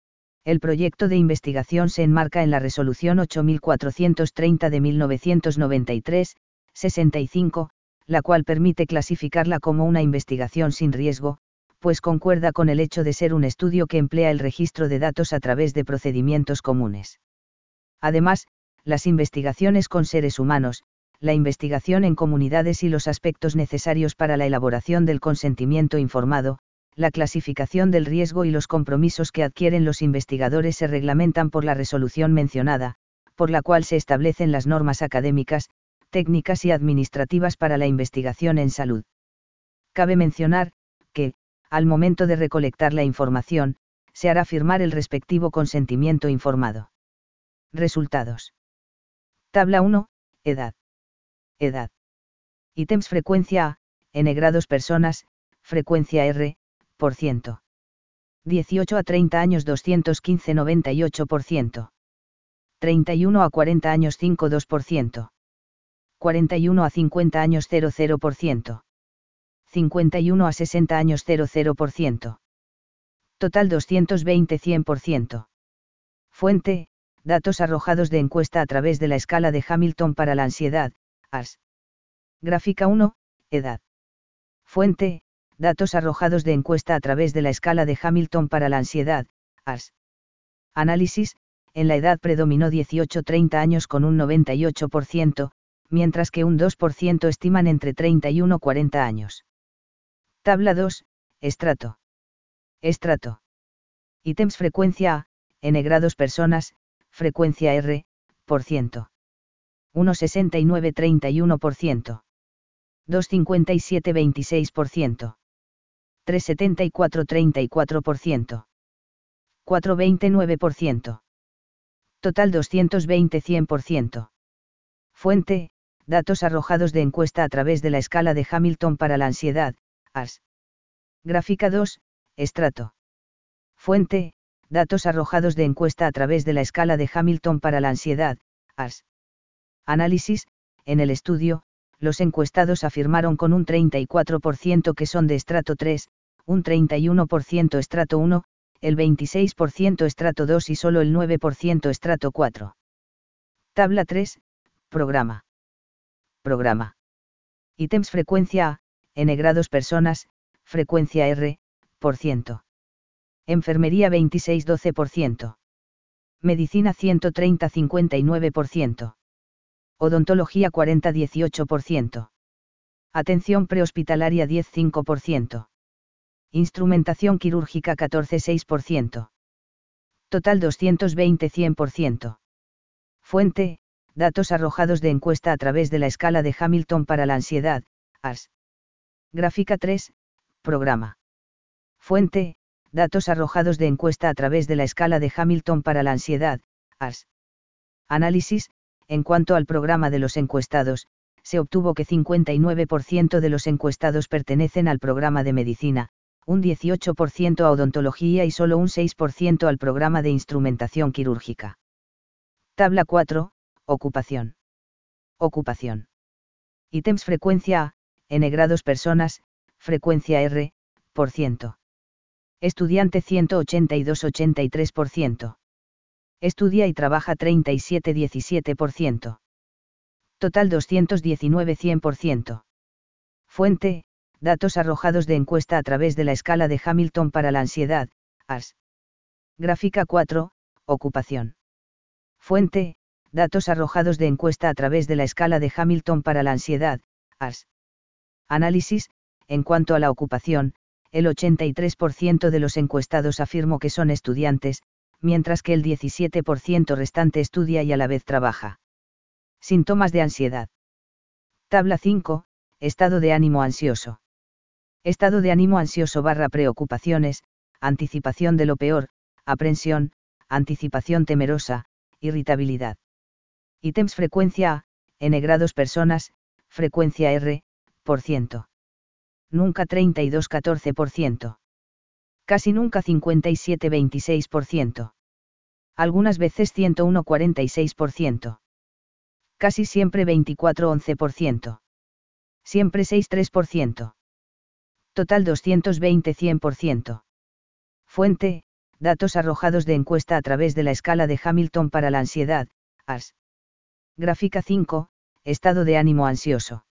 El proyecto de investigación se enmarca en la Resolución ocho mil cuatrocientos treinta de mil novecientos noventa y tres, sesenta y cinco, la cual permite clasificarla como una investigación sin riesgo, pues concuerda con el hecho de ser un estudio que emplea el registro de datos a través de procedimientos comunes. Además, las investigaciones con seres humanos, la investigación en comunidades y los aspectos necesarios para la elaboración del consentimiento informado, la clasificación del riesgo y los compromisos que adquieren los investigadores se reglamentan por la resolución mencionada, por la cual se establecen las normas académicas, técnicas y administrativas para la investigación en salud. Cabe mencionar, que, al momento de recolectar la información, se hará firmar el respectivo consentimiento informado. Resultados. Tabla uno, edad. Edad. Ítems frecuencia A, N grados personas, frecuencia R, por ciento. dieciocho a treinta años doscientos quince noventa y ocho por ciento. treinta y uno a cuarenta años cinco dos por ciento. cuarenta y uno a cincuenta años cero coma cero por ciento. cincuenta y uno a sesenta años cero coma cero por ciento. Total doscientos veinte cien por ciento. Fuente, datos arrojados de encuesta a través de la escala de Hamilton para la ansiedad, A R S. Gráfica uno, edad. Fuente, datos arrojados de encuesta a través de la escala de Hamilton para la ansiedad, A R S. Análisis, en la edad predominó dieciocho a treinta años con un noventa y ocho por ciento, mientras que un dos por ciento estiman entre treinta y uno a cuarenta años. Tabla dos, estrato. Estrato. Ítems frecuencia A, N grados personas, frecuencia R, por ciento. uno sesenta y nueve treinta y uno por ciento. dos cincuenta y siete veintiséis por ciento. tres setenta y cuatro treinta y cuatro por ciento. cuatro veinte nueve por ciento. Total doscientos veinte cien por ciento. Fuente, datos arrojados de encuesta a través de la escala de Hamilton para la ansiedad, A R S. Gráfica dos, estrato. Fuente, datos arrojados de encuesta a través de la escala de Hamilton para la ansiedad, A R S. Análisis, en el estudio, los encuestados afirmaron con un treinta y cuatro por ciento que son de estrato tres, un treinta y uno por ciento estrato uno, el veintiséis por ciento estrato dos y solo el nueve por ciento estrato cuatro. Tabla tres, programa. Programa. Ítems frecuencia A, N grados personas, frecuencia R, por ciento. Enfermería veintiséis a doce por ciento. Medicina ciento treinta a cincuenta y nueve por ciento. Odontología cuarenta a dieciocho por ciento. Atención prehospitalaria diez a cinco por ciento. Instrumentación quirúrgica catorce a seis por ciento. Total doscientos veinte cien por ciento. Fuente, datos arrojados de encuesta a través de la escala de Hamilton para la ansiedad, A R S. Gráfica tres, programa. Fuente, datos arrojados de encuesta a través de la escala de Hamilton para la ansiedad, A R S. Análisis, en cuanto al programa de los encuestados, se obtuvo que cincuenta y nueve por ciento de los encuestados pertenecen al programa de medicina, un dieciocho por ciento a odontología y solo un seis por ciento al programa de instrumentación quirúrgica. Tabla cuatro, ocupación. Ocupación. Ítems frecuencia A, N grados personas, frecuencia R, por ciento. Estudiante ciento ochenta y dos a ochenta y tres por ciento. Estudia y trabaja treinta y siete a diecisiete por ciento. Total doscientos diecinueve cien por ciento. Fuente, datos arrojados de encuesta a través de la escala de Hamilton para la ansiedad, A R S. Gráfica cuatro, ocupación. Fuente, datos arrojados de encuesta a través de la escala de Hamilton para la ansiedad, A R S. Análisis, en cuanto a la ocupación, el ochenta y tres por ciento de los encuestados afirmó que son estudiantes, mientras que el diecisiete por ciento restante estudia y a la vez trabaja. Síntomas de ansiedad. Tabla cinco, estado de ánimo ansioso. Estado de ánimo ansioso barra preocupaciones, anticipación de lo peor, aprensión, anticipación temerosa, irritabilidad. Ítems frecuencia A, N grados personas, frecuencia R, por ciento. Nunca treinta y dos a catorce por ciento. Casi nunca cincuenta y siete a veintiséis por ciento. Algunas veces ciento uno a cuarenta y seis por ciento. Casi siempre veinticuatro a once por ciento. Siempre seis a tres por ciento. Total doscientos veinte a cien por ciento. Fuente, datos arrojados de encuesta a través de la escala de Hamilton para la ansiedad, A S. Gráfica cinco, estado de ánimo ansioso.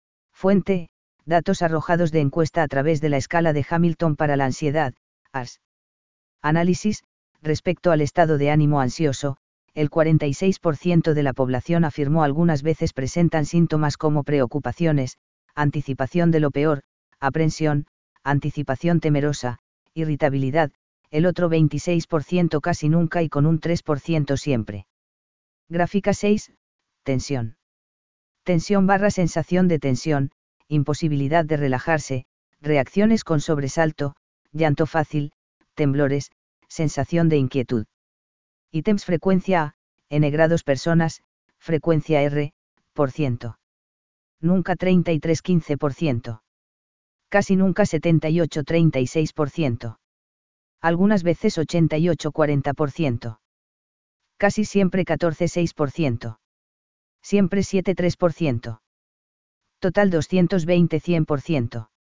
Fuente, datos arrojados de encuesta a través de la escala de Hamilton para la ansiedad, A S. Análisis, respecto al estado de ánimo ansioso, el cuarenta y seis por ciento de la población afirmó algunas veces presentan síntomas como preocupaciones, anticipación de lo peor, aprensión, anticipación temerosa, irritabilidad, el otro veintiséis por ciento casi nunca y con un tres por ciento siempre. Gráfica seis, tensión. Tensión barra sensación de tensión, imposibilidad de relajarse, reacciones con sobresalto, llanto fácil, temblores, sensación de inquietud. Ítems frecuencia A, N grados personas, frecuencia R, por ciento. Nunca treinta y tres quince por ciento. Casi nunca setenta y ocho treinta y seis por ciento. Algunas veces ochenta y ocho cuarenta por ciento. Casi siempre catorce seis por ciento. Siempre siete tres por ciento. Total doscientos veinte cien por ciento.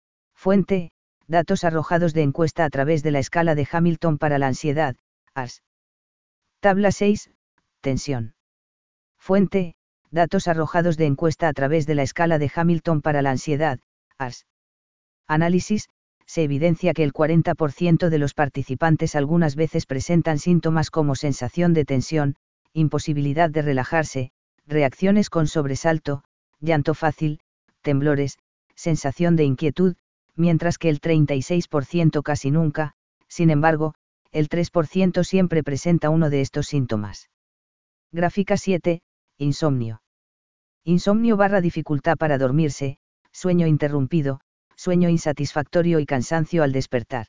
Fuente, datos arrojados de encuesta a través de la escala de Hamilton para la ansiedad, A S. Tabla seis, tensión. Fuente, datos arrojados de encuesta a través de la escala de Hamilton para la ansiedad, A S. Análisis, se evidencia que el cuarenta por ciento de los participantes algunas veces presentan síntomas como sensación de tensión, imposibilidad de relajarse, reacciones con sobresalto, llanto fácil, temblores, sensación de inquietud, mientras que el treinta y seis por ciento casi nunca, sin embargo, el tres por ciento siempre presenta uno de estos síntomas. Gráfica siete, insomnio. Insomnio barra dificultad para dormirse, sueño interrumpido, sueño insatisfactorio y cansancio al despertar.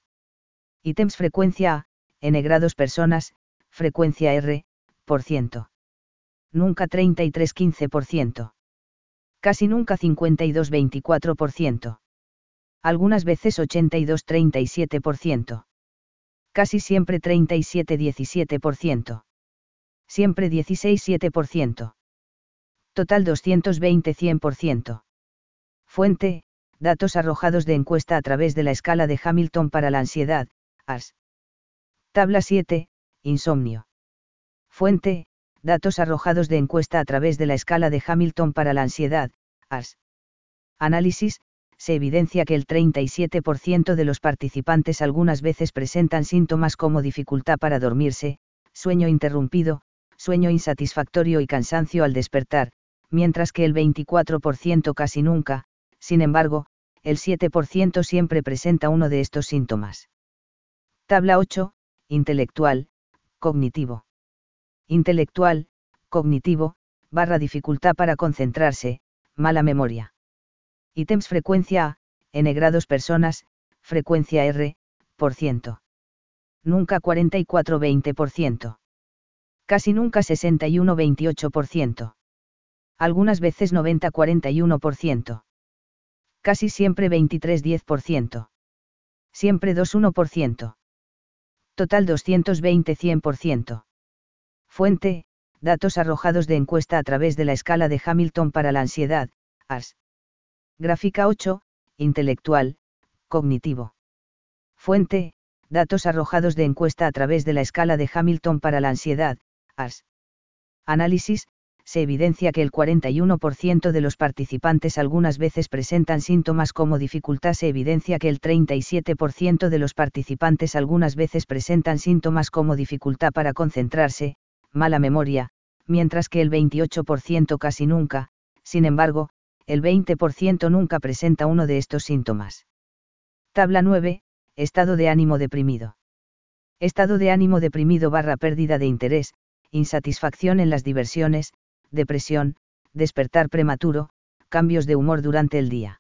Ítems frecuencia A, N grados personas, frecuencia R, por ciento. Nunca treinta y tres quince por ciento. Casi nunca cincuenta y dos veinticuatro por ciento. Algunas veces ochenta y dos treinta y siete por ciento. Casi siempre treinta y siete diecisiete por ciento. Siempre dieciséis siete por ciento. Total doscientos veinte cien por ciento. Fuente, datos arrojados de encuesta a través de la escala de Hamilton para la ansiedad, A S. Tabla siete, insomnio. Fuente, datos arrojados de encuesta a través de la escala de Hamilton para la ansiedad, A S. Análisis, se evidencia que el treinta y siete por ciento de los participantes algunas veces presentan síntomas como dificultad para dormirse, sueño interrumpido, sueño insatisfactorio y cansancio al despertar, mientras que el veinticuatro por ciento casi nunca, sin embargo, el siete por ciento siempre presenta uno de estos síntomas. Tabla ocho, intelectual, cognitivo. Intelectual, cognitivo, barra dificultad para concentrarse, mala memoria. Ítems frecuencia A, N grados personas, frecuencia R, por ciento. Nunca cuarenta y cuatro veinte por ciento. Casi nunca sesenta y uno veintiocho por ciento. Algunas veces noventa cuarenta y uno por ciento. Casi siempre veintitrés diez por ciento. Siempre dos uno por ciento. Total doscientos veinte cien por ciento. Fuente, datos arrojados de encuesta a través de la escala de Hamilton para la ansiedad, A S. Gráfica ocho, intelectual, cognitivo. Fuente, datos arrojados de encuesta a través de la escala de Hamilton para la ansiedad, A S. Análisis, se evidencia que el cuarenta y uno por ciento de los participantes algunas veces presentan síntomas como dificultad. Se evidencia que el treinta y siete por ciento de los participantes algunas veces presentan síntomas como dificultad para concentrarse, mala memoria, mientras que el veintiocho por ciento casi nunca, sin embargo, el veinte por ciento nunca presenta uno de estos síntomas. Tabla nueve, estado de ánimo deprimido. Estado de ánimo deprimido barra pérdida de interés, insatisfacción en las diversiones, depresión, despertar prematuro, cambios de humor durante el día.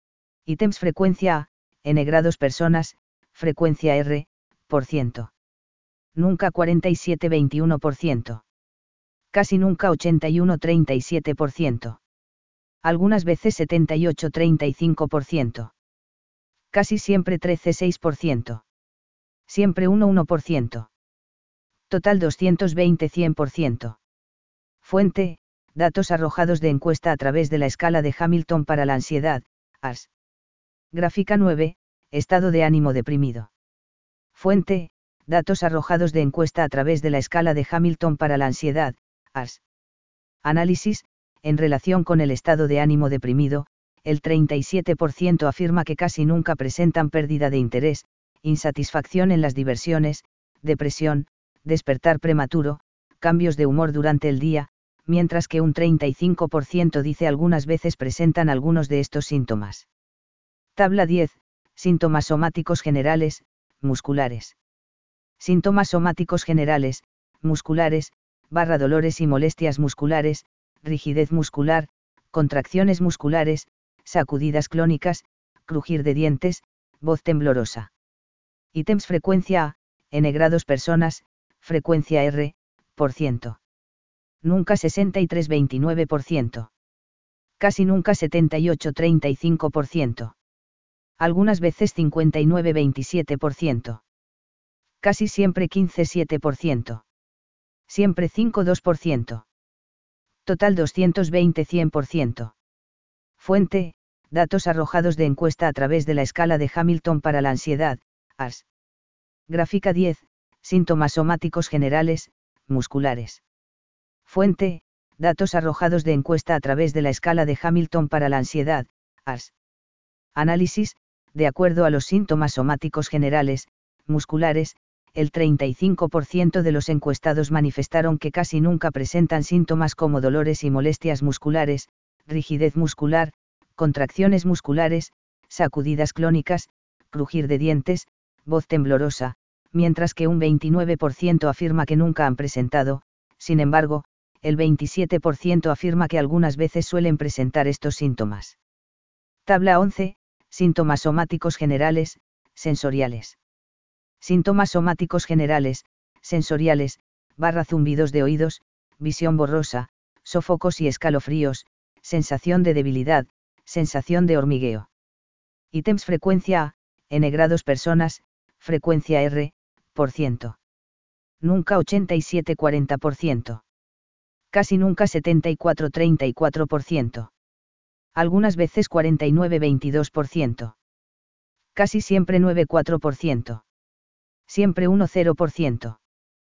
Ítems frecuencia A, N grados personas, frecuencia R, por ciento. Nunca cuarenta y siete veintiuno por ciento. Casi nunca ochenta y uno treinta y siete por ciento. Algunas veces setenta y ocho treinta y cinco por ciento. Casi siempre trece seis por ciento. Siempre uno uno por ciento. Total doscientos veinte cien por ciento. Fuente, datos arrojados de encuesta a través de la escala de Hamilton para la ansiedad, A S. Gráfica nueve, estado de ánimo deprimido. Fuente, datos arrojados de encuesta a través de la escala de Hamilton para la ansiedad, A S. Análisis, en relación con el estado de ánimo deprimido, el treinta y siete por ciento afirma que casi nunca presentan pérdida de interés, insatisfacción en las diversiones, depresión, despertar prematuro, cambios de humor durante el día, mientras que un treinta y cinco por ciento dice algunas veces presentan algunos de estos síntomas. Tabla diez. Síntomas somáticos generales, musculares. Síntomas somáticos generales, musculares, barra dolores y molestias musculares, rigidez muscular, contracciones musculares, sacudidas clónicas, crujir de dientes, voz temblorosa. Ítems frecuencia A, N grados personas, frecuencia R, por ciento. Nunca sesenta y tres coma veintinueve por ciento. Casi nunca setenta y ocho coma treinta y cinco por ciento. Algunas veces cincuenta y nueve coma veintisiete por ciento. Casi siempre quince coma siete por ciento. Siempre cinco coma dos por ciento. Total doscientos veinte cien por ciento. Fuente, datos arrojados de encuesta a través de la escala de Hamilton para la ansiedad, A S. Gráfica diez, síntomas somáticos generales, musculares. Fuente, datos arrojados de encuesta a través de la escala de Hamilton para la ansiedad, A S. Análisis, de acuerdo a los síntomas somáticos generales, musculares, el treinta y cinco por ciento de los encuestados manifestaron que casi nunca presentan síntomas como dolores y molestias musculares, rigidez muscular, contracciones musculares, sacudidas clónicas, crujir de dientes, voz temblorosa, mientras que un veintinueve por ciento afirma que nunca han presentado, sin embargo, el veintisiete por ciento afirma que algunas veces suelen presentar estos síntomas. Tabla once, síntomas somáticos generales, sensoriales. Síntomas somáticos generales, sensoriales, barra zumbidos de oídos, visión borrosa, sofocos y escalofríos, sensación de debilidad, sensación de hormigueo. Ítems frecuencia A, N grados personas, frecuencia R, por ciento. Nunca ochenta y siete coma cuarenta por ciento. Casi nunca setenta y cuatro coma treinta y cuatro por ciento. Algunas veces cuarenta y nueve coma veintidós por ciento. Casi siempre nueve coma cuatro por ciento. Siempre uno coma cero por ciento.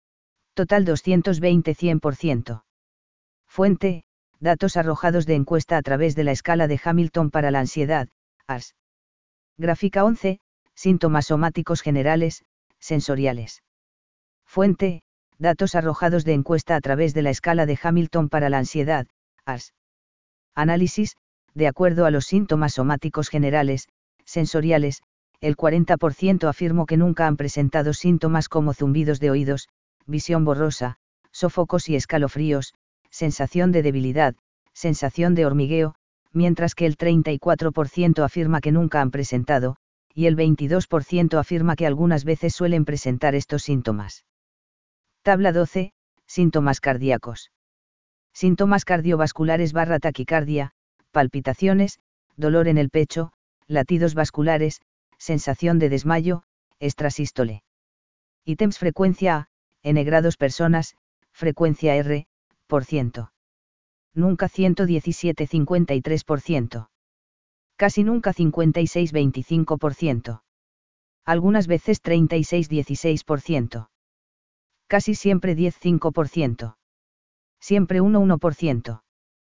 Total doscientos veinte cien por ciento. Fuente, datos arrojados de encuesta a través de la escala de Hamilton para la ansiedad, A S. Gráfica once, síntomas somáticos generales, sensoriales. Fuente, datos arrojados de encuesta a través de la escala de Hamilton para la ansiedad, A S. Análisis, de acuerdo a los síntomas somáticos generales, sensoriales, el cuarenta por ciento afirmó que nunca han presentado síntomas como zumbidos de oídos, visión borrosa, sofocos y escalofríos, sensación de debilidad, sensación de hormigueo, mientras que el treinta y cuatro por ciento afirma que nunca han presentado, y el veintidós por ciento afirma que algunas veces suelen presentar estos síntomas. Tabla doce, síntomas cardíacos. Síntomas cardiovasculares barra taquicardia, palpitaciones, dolor en el pecho, latidos vasculares, sensación de desmayo, extrasístole. Ítems frecuencia A, N grados personas, frecuencia R, por ciento. Nunca ciento diecisiete coma cincuenta y tres por ciento. Casi nunca cincuenta y seis coma veinticinco por ciento. Algunas veces treinta y seis coma dieciséis por ciento. Casi siempre diez coma cinco por ciento. Siempre uno coma uno por ciento.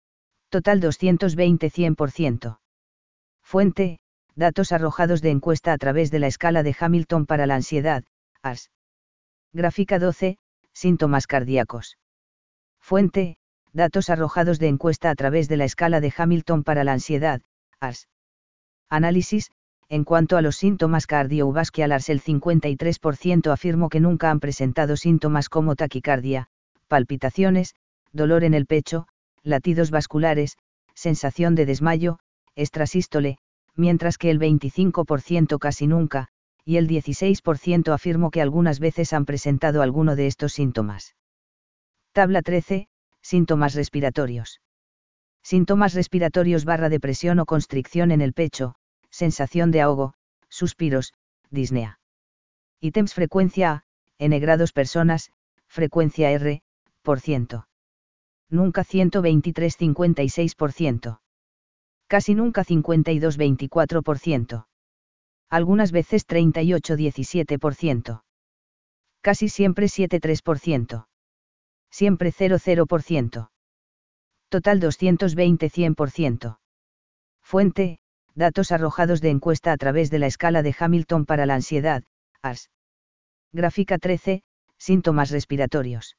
Total doscientos veinte cien por ciento. Fuente, datos arrojados de encuesta a través de la escala de Hamilton para la ansiedad, A S. Gráfica doce, síntomas cardíacos. Fuente, datos arrojados de encuesta a través de la escala de Hamilton para la ansiedad, A S. Análisis, en cuanto a los síntomas cardiovasculares el cincuenta y tres por ciento afirmó que nunca han presentado síntomas como taquicardia, palpitaciones, dolor en el pecho, latidos vasculares, sensación de desmayo, extrasístole, mientras que el veinticinco por ciento casi nunca, y el dieciséis por ciento afirmó que algunas veces han presentado alguno de estos síntomas. Tabla trece, síntomas respiratorios. Síntomas respiratorios barra depresión o constricción en el pecho, sensación de ahogo, suspiros, disnea. Ítems frecuencia A, N grados personas, frecuencia R, por ciento. Nunca ciento veintitrés coma cincuenta y seis por ciento. Casi nunca cincuenta y dos coma veinticuatro por ciento. Algunas veces treinta y ocho coma diecisiete por ciento. Casi siempre siete coma tres por ciento. Siempre cero coma cero por ciento. Total doscientos veinte cien por ciento. Fuente, datos arrojados de encuesta a través de la escala de Hamilton para la ansiedad, A S. Gráfica trece, síntomas respiratorios.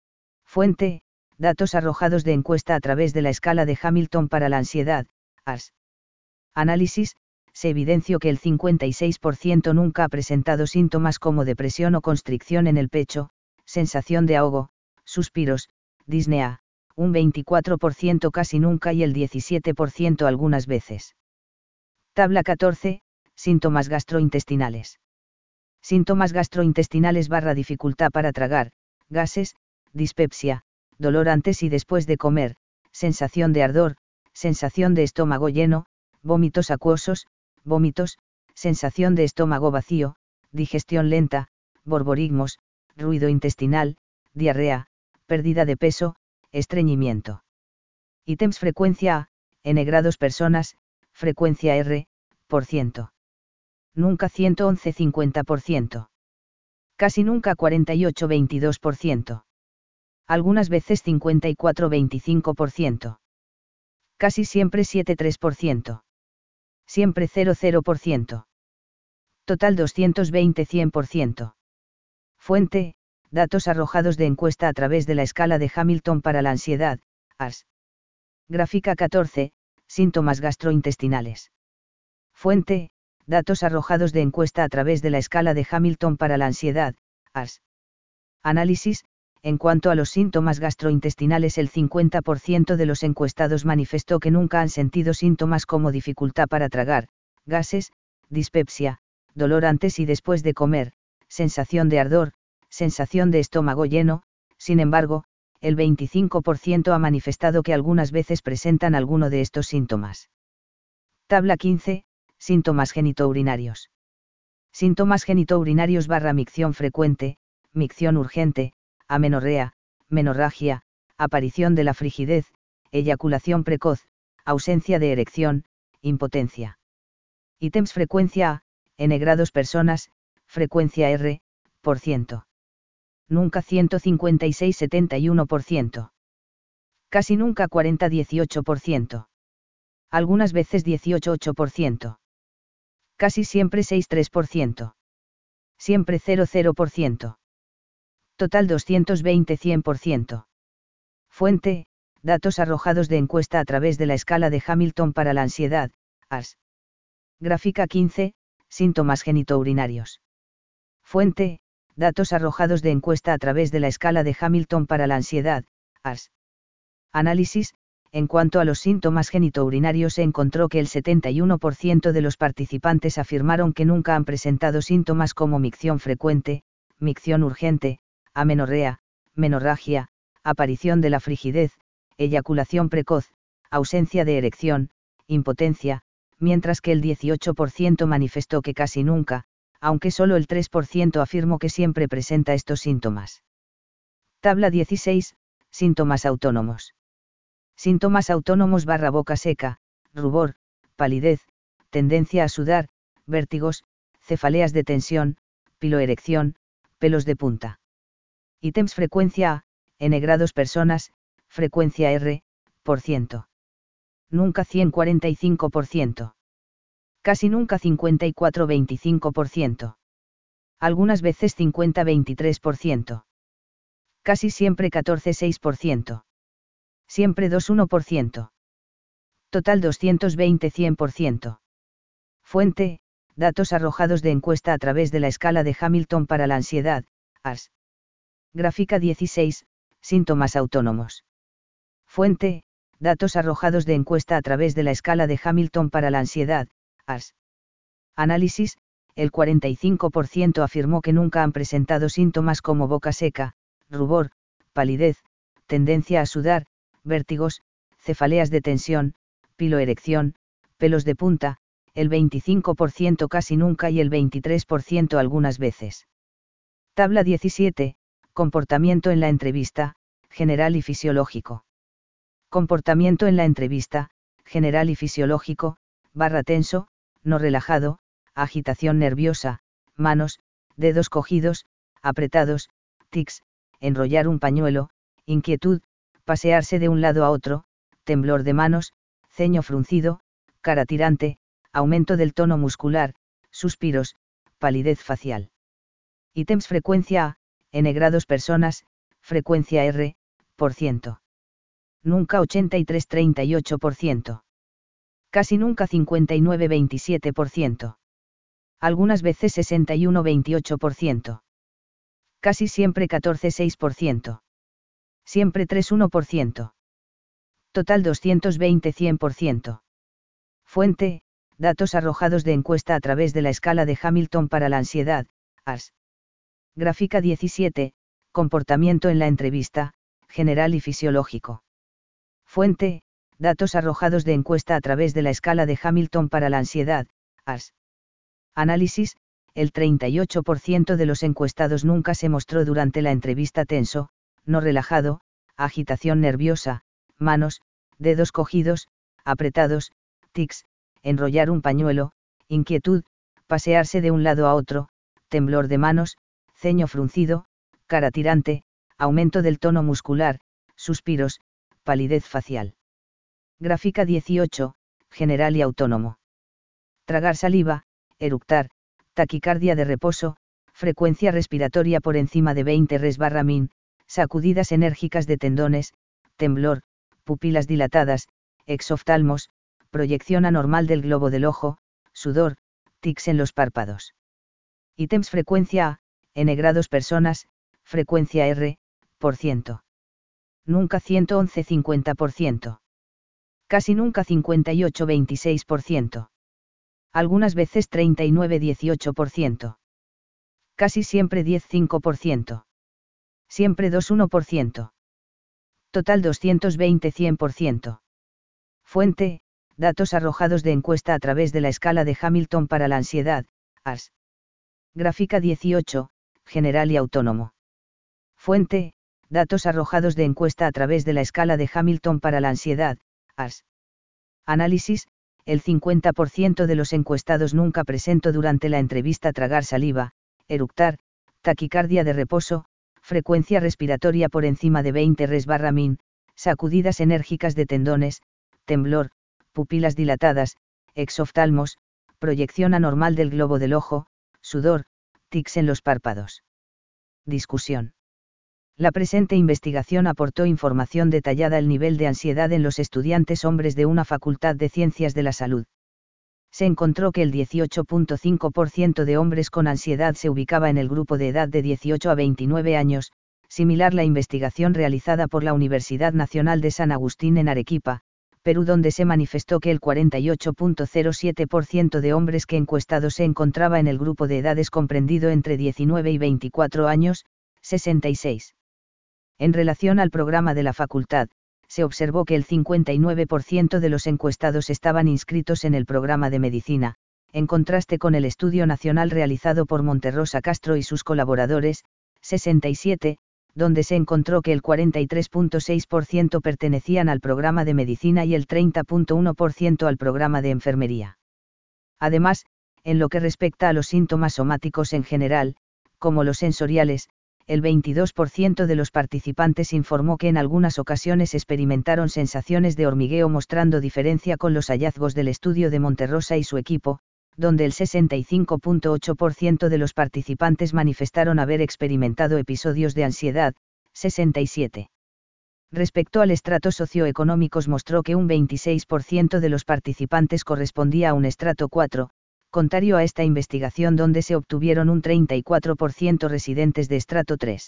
Fuente, datos arrojados de encuesta a través de la escala de Hamilton para la ansiedad, A S. Análisis, se evidenció que el cincuenta y seis por ciento nunca ha presentado síntomas como depresión o constricción en el pecho, sensación de ahogo, suspiros, disnea, un veinticuatro por ciento casi nunca y el diecisiete por ciento algunas veces. Tabla catorce, síntomas gastrointestinales. Síntomas gastrointestinales barra dificultad para tragar, gases, dispepsia, dolor antes y después de comer, sensación de ardor, sensación de estómago lleno, vómitos acuosos, vómitos, sensación de estómago vacío, digestión lenta, borborigmos, ruido intestinal, diarrea, pérdida de peso, estreñimiento. Ítems frecuencia A, N grados personas, frecuencia R, por ciento. Nunca ciento once cincuenta por ciento. Casi nunca cuarenta y ocho veintidós por ciento. Algunas veces cincuenta y cuatro veinticinco por ciento. Casi siempre siete tres por ciento. Siempre cero cero por ciento. Total doscientos veinte cien por ciento. Fuente, datos arrojados de encuesta a través de la escala de Hamilton para la ansiedad, A S. Gráfica catorce, síntomas gastrointestinales. Fuente, datos arrojados de encuesta a través de la escala de Hamilton para la ansiedad, A S. Análisis, en cuanto a los síntomas gastrointestinales, el cincuenta por ciento de los encuestados manifestó que nunca han sentido síntomas como dificultad para tragar, gases, dispepsia, dolor antes y después de comer, sensación de ardor, sensación de estómago lleno. Sin embargo, el veinticinco por ciento ha manifestado que algunas veces presentan alguno de estos síntomas. Tabla quince, síntomas genitourinarios. Síntomas genitourinarios barra micción frecuente, micción urgente, amenorrea, menorragia, aparición de la frigidez, eyaculación precoz, ausencia de erección, impotencia. Ítems frecuencia A, N grados personas, frecuencia R, por ciento. Nunca ciento cincuenta y seis setenta y uno por ciento. Casi nunca cuarenta dieciocho por ciento. Algunas veces dieciocho ocho por ciento. Casi siempre seis tres por ciento. Siempre cero cero por ciento. Total doscientos veinte cien por ciento. Fuente, datos arrojados de encuesta a través de la escala de Hamilton para la ansiedad, A S. Gráfica quince, síntomas genitourinarios. Fuente, datos arrojados de encuesta a través de la escala de Hamilton para la ansiedad, A S. Análisis, en cuanto a los síntomas genitourinarios se encontró que el setenta y uno por ciento de los participantes afirmaron que nunca han presentado síntomas como micción frecuente, micción urgente, amenorrea, menorragia, aparición de la frigidez, eyaculación precoz, ausencia de erección, impotencia, mientras que el dieciocho por ciento manifestó que casi nunca, aunque solo el tres por ciento afirmó que siempre presenta estos síntomas. Tabla dieciséis, síntomas autónomos. Síntomas autónomos barra boca seca, rubor, palidez, tendencia a sudar, vértigos, cefaleas de tensión, piloerección, pelos de punta. Ítems frecuencia A, N grados personas, frecuencia R, por ciento. Nunca cien cuarenta y cinco por ciento. Casi nunca cincuenta y cuatro veinticinco por ciento. Algunas veces cincuenta veintitrés por ciento. Casi siempre catorce seis por ciento. Siempre dos uno por ciento. Total doscientos veinte cien por ciento. Fuente, datos arrojados de encuesta a través de la escala de Hamilton para la ansiedad, A S. Gráfica dieciséis, síntomas autónomos. Fuente, datos arrojados de encuesta a través de la escala de Hamilton para la ansiedad, A S. Análisis, el cuarenta y cinco por ciento afirmó que nunca han presentado síntomas como boca seca, rubor, palidez, tendencia a sudar, vértigos, cefaleas de tensión, piloerección, pelos de punta, el veinticinco por ciento casi nunca y el veintitrés por ciento algunas veces. Tabla diecisiete, comportamiento en la entrevista, general y fisiológico. Comportamiento en la entrevista, general y fisiológico, barra tenso, no relajado, agitación nerviosa, manos, dedos cogidos, apretados, tics, enrollar un pañuelo, inquietud, pasearse de un lado a otro, temblor de manos, ceño fruncido, cara tirante, aumento del tono muscular, suspiros, palidez facial. Ítems frecuencia A, N grados personas, frecuencia R, por ciento. Nunca ochenta y tres coma treinta y ocho por ciento. Casi nunca cincuenta y nueve coma veintisiete por ciento. Algunas veces sesenta y uno coma veintiocho por ciento. Casi siempre catorce coma seis por ciento. Siempre tres coma uno por ciento. Total doscientos veinte cien por ciento. Fuente, datos arrojados de encuesta a través de la escala de Hamilton para la ansiedad, A S. Gráfica diecisiete, comportamiento en la entrevista, general y fisiológico. Fuente, datos arrojados de encuesta a través de la escala de Hamilton para la ansiedad, A S. Análisis, el treinta y ocho por ciento de los encuestados nunca se mostró durante la entrevista tenso, no relajado, agitación nerviosa, manos, dedos cogidos, apretados, tics, enrollar un pañuelo, inquietud, pasearse de un lado a otro, temblor de manos, ceño fruncido, cara tirante, aumento del tono muscular, suspiros, palidez facial. Gráfica dieciocho, general y autónomo. Tragar saliva, eructar, taquicardia de reposo, frecuencia respiratoria por encima de veinte res barra min, sacudidas enérgicas de tendones, temblor, pupilas dilatadas, exoftalmos, proyección anormal del globo del ojo, sudor, tics en los párpados. Ítems frecuencia A, N grados personas, frecuencia R, por ciento. Nunca ciento once coma cincuenta por ciento. Casi nunca cincuenta y ocho coma veintiséis por ciento. Algunas veces treinta y nueve coma dieciocho por ciento. Casi siempre diez coma cinco por ciento. Siempre dos coma uno por ciento. Total doscientos veinte cien por ciento. Fuente, datos arrojados de encuesta a través de la escala de Hamilton para la ansiedad, A S. Gráfica dieciocho, general y autónomo. Fuente, datos arrojados de encuesta a través de la escala de Hamilton para la ansiedad, A S. Análisis, el cincuenta por ciento de los encuestados nunca presentó durante la entrevista tragar saliva, eructar, taquicardia de reposo, frecuencia respiratoria por encima de veinte res barra min, sacudidas enérgicas de tendones, temblor, pupilas dilatadas, exoftalmos, proyección anormal del globo del ojo, sudor, tics en los párpados. Discusión. La presente investigación aportó información detallada del nivel de ansiedad en los estudiantes hombres de una facultad de Ciencias de la Salud. Se encontró que el dieciocho punto cinco por ciento de hombres con ansiedad se ubicaba en el grupo de edad de dieciocho a veintinueve años, similar la investigación realizada por la Universidad Nacional de San Agustín en Arequipa, Perú, donde se manifestó que el cuarenta y ocho punto cero siete por ciento de hombres que encuestados se encontraba en el grupo de edades comprendido entre diecinueve y veinticuatro años, sesenta y seis. En relación al programa de la facultad, se observó que el cincuenta y nueve por ciento de los encuestados estaban inscritos en el programa de medicina, en contraste con el estudio nacional realizado por Monterrosa Castro y sus colaboradores, sesenta y siete, donde se encontró que el cuarenta y tres punto seis por ciento pertenecían al programa de medicina y el treinta punto uno por ciento al programa de enfermería. Además, en lo que respecta a los síntomas somáticos en general, como los sensoriales, el veintidós por ciento de los participantes informó que en algunas ocasiones experimentaron sensaciones de hormigueo, mostrando diferencia con los hallazgos del estudio de Monterrosa y su equipo, donde el sesenta y cinco punto ocho por ciento de los participantes manifestaron haber experimentado episodios de ansiedad, sesenta y siete. Respecto al estrato socioeconómico, mostró que un veintiséis por ciento de los participantes correspondía a un estrato cuatro, contrario a esta investigación donde se obtuvieron un treinta y cuatro por ciento residentes de estrato tres.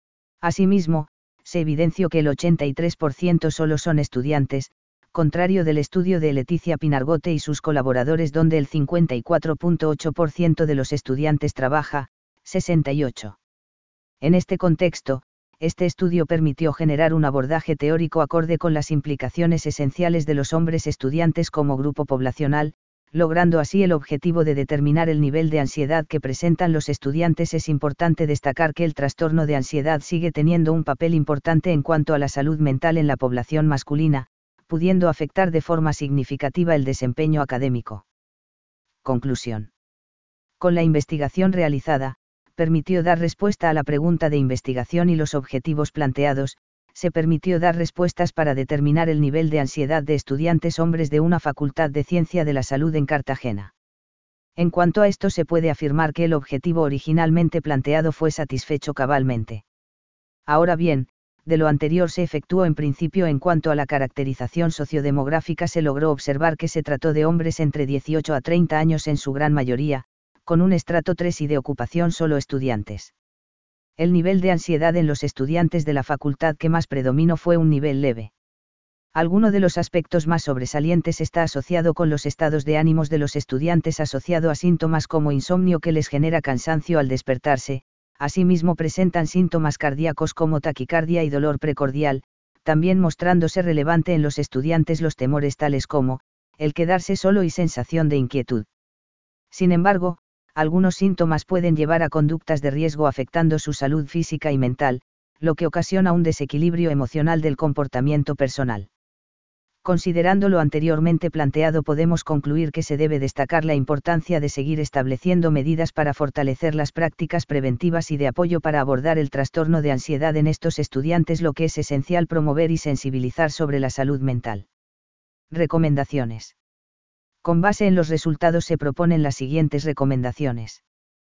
Asimismo, se evidenció que el ochenta y tres por ciento solo son estudiantes, contrario del estudio de Leticia Pinargote y sus colaboradores donde el cincuenta y cuatro punto ocho por ciento de los estudiantes trabaja, sesenta y ocho. En este contexto, este estudio permitió generar un abordaje teórico acorde con las implicaciones esenciales de los hombres estudiantes como grupo poblacional, logrando así el objetivo de determinar el nivel de ansiedad que presentan los estudiantes. Es importante destacar que el trastorno de ansiedad sigue teniendo un papel importante en cuanto a la salud mental en la población masculina, pudiendo afectar de forma significativa el desempeño académico. Conclusión. Con la investigación realizada, permitió dar respuesta a la pregunta de investigación y los objetivos planteados, se permitió dar respuestas para determinar el nivel de ansiedad de estudiantes hombres de una facultad de Ciencia de la Salud en Cartagena. En cuanto a esto, se puede afirmar que el objetivo originalmente planteado fue satisfecho cabalmente. Ahora bien, de lo anterior se efectuó en principio en cuanto a la caracterización sociodemográfica, se logró observar que se trató de hombres entre dieciocho a treinta años en su gran mayoría, con un estrato tres y de ocupación solo estudiantes. El nivel de ansiedad en los estudiantes de la facultad que más predominó fue un nivel leve. Alguno de los aspectos más sobresalientes está asociado con los estados de ánimos de los estudiantes, asociado a síntomas como insomnio que les genera cansancio al despertarse. Asimismo presentan síntomas cardíacos como taquicardia y dolor precordial, también mostrándose relevante en los estudiantes los temores tales como el quedarse solo y sensación de inquietud. Sin embargo, algunos síntomas pueden llevar a conductas de riesgo afectando su salud física y mental, lo que ocasiona un desequilibrio emocional del comportamiento personal. Considerando lo anteriormente planteado, podemos concluir que se debe destacar la importancia de seguir estableciendo medidas para fortalecer las prácticas preventivas y de apoyo para abordar el trastorno de ansiedad en estos estudiantes, lo que es esencial promover y sensibilizar sobre la salud mental. Recomendaciones. Con base en los resultados se proponen las siguientes recomendaciones.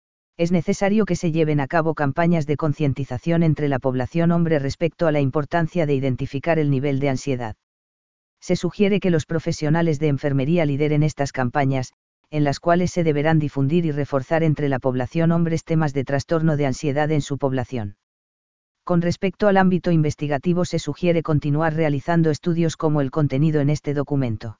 Es necesario que se lleven a cabo campañas de concientización entre la población hombre respecto a la importancia de identificar el nivel de ansiedad. Se sugiere que los profesionales de enfermería lideren estas campañas, en las cuales se deberán difundir y reforzar entre la población hombres temas de trastorno de ansiedad en su población. Con respecto al ámbito investigativo, se sugiere continuar realizando estudios como el contenido en este documento.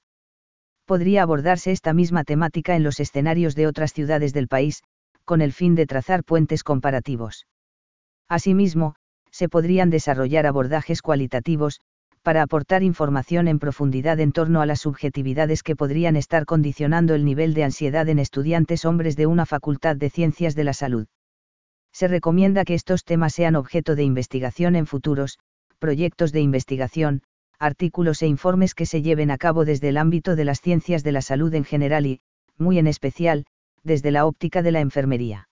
Podría abordarse esta misma temática en los escenarios de otras ciudades del país, con el fin de trazar puentes comparativos. Asimismo, se podrían desarrollar abordajes cualitativos, para aportar información en profundidad en torno a las subjetividades que podrían estar condicionando el nivel de ansiedad en estudiantes hombres de una facultad de Ciencias de la Salud. Se recomienda que estos temas sean objeto de investigación en futuros proyectos de investigación, artículos e informes que se lleven a cabo desde el ámbito de las ciencias de la salud en general y, muy en especial, desde la óptica de la enfermería.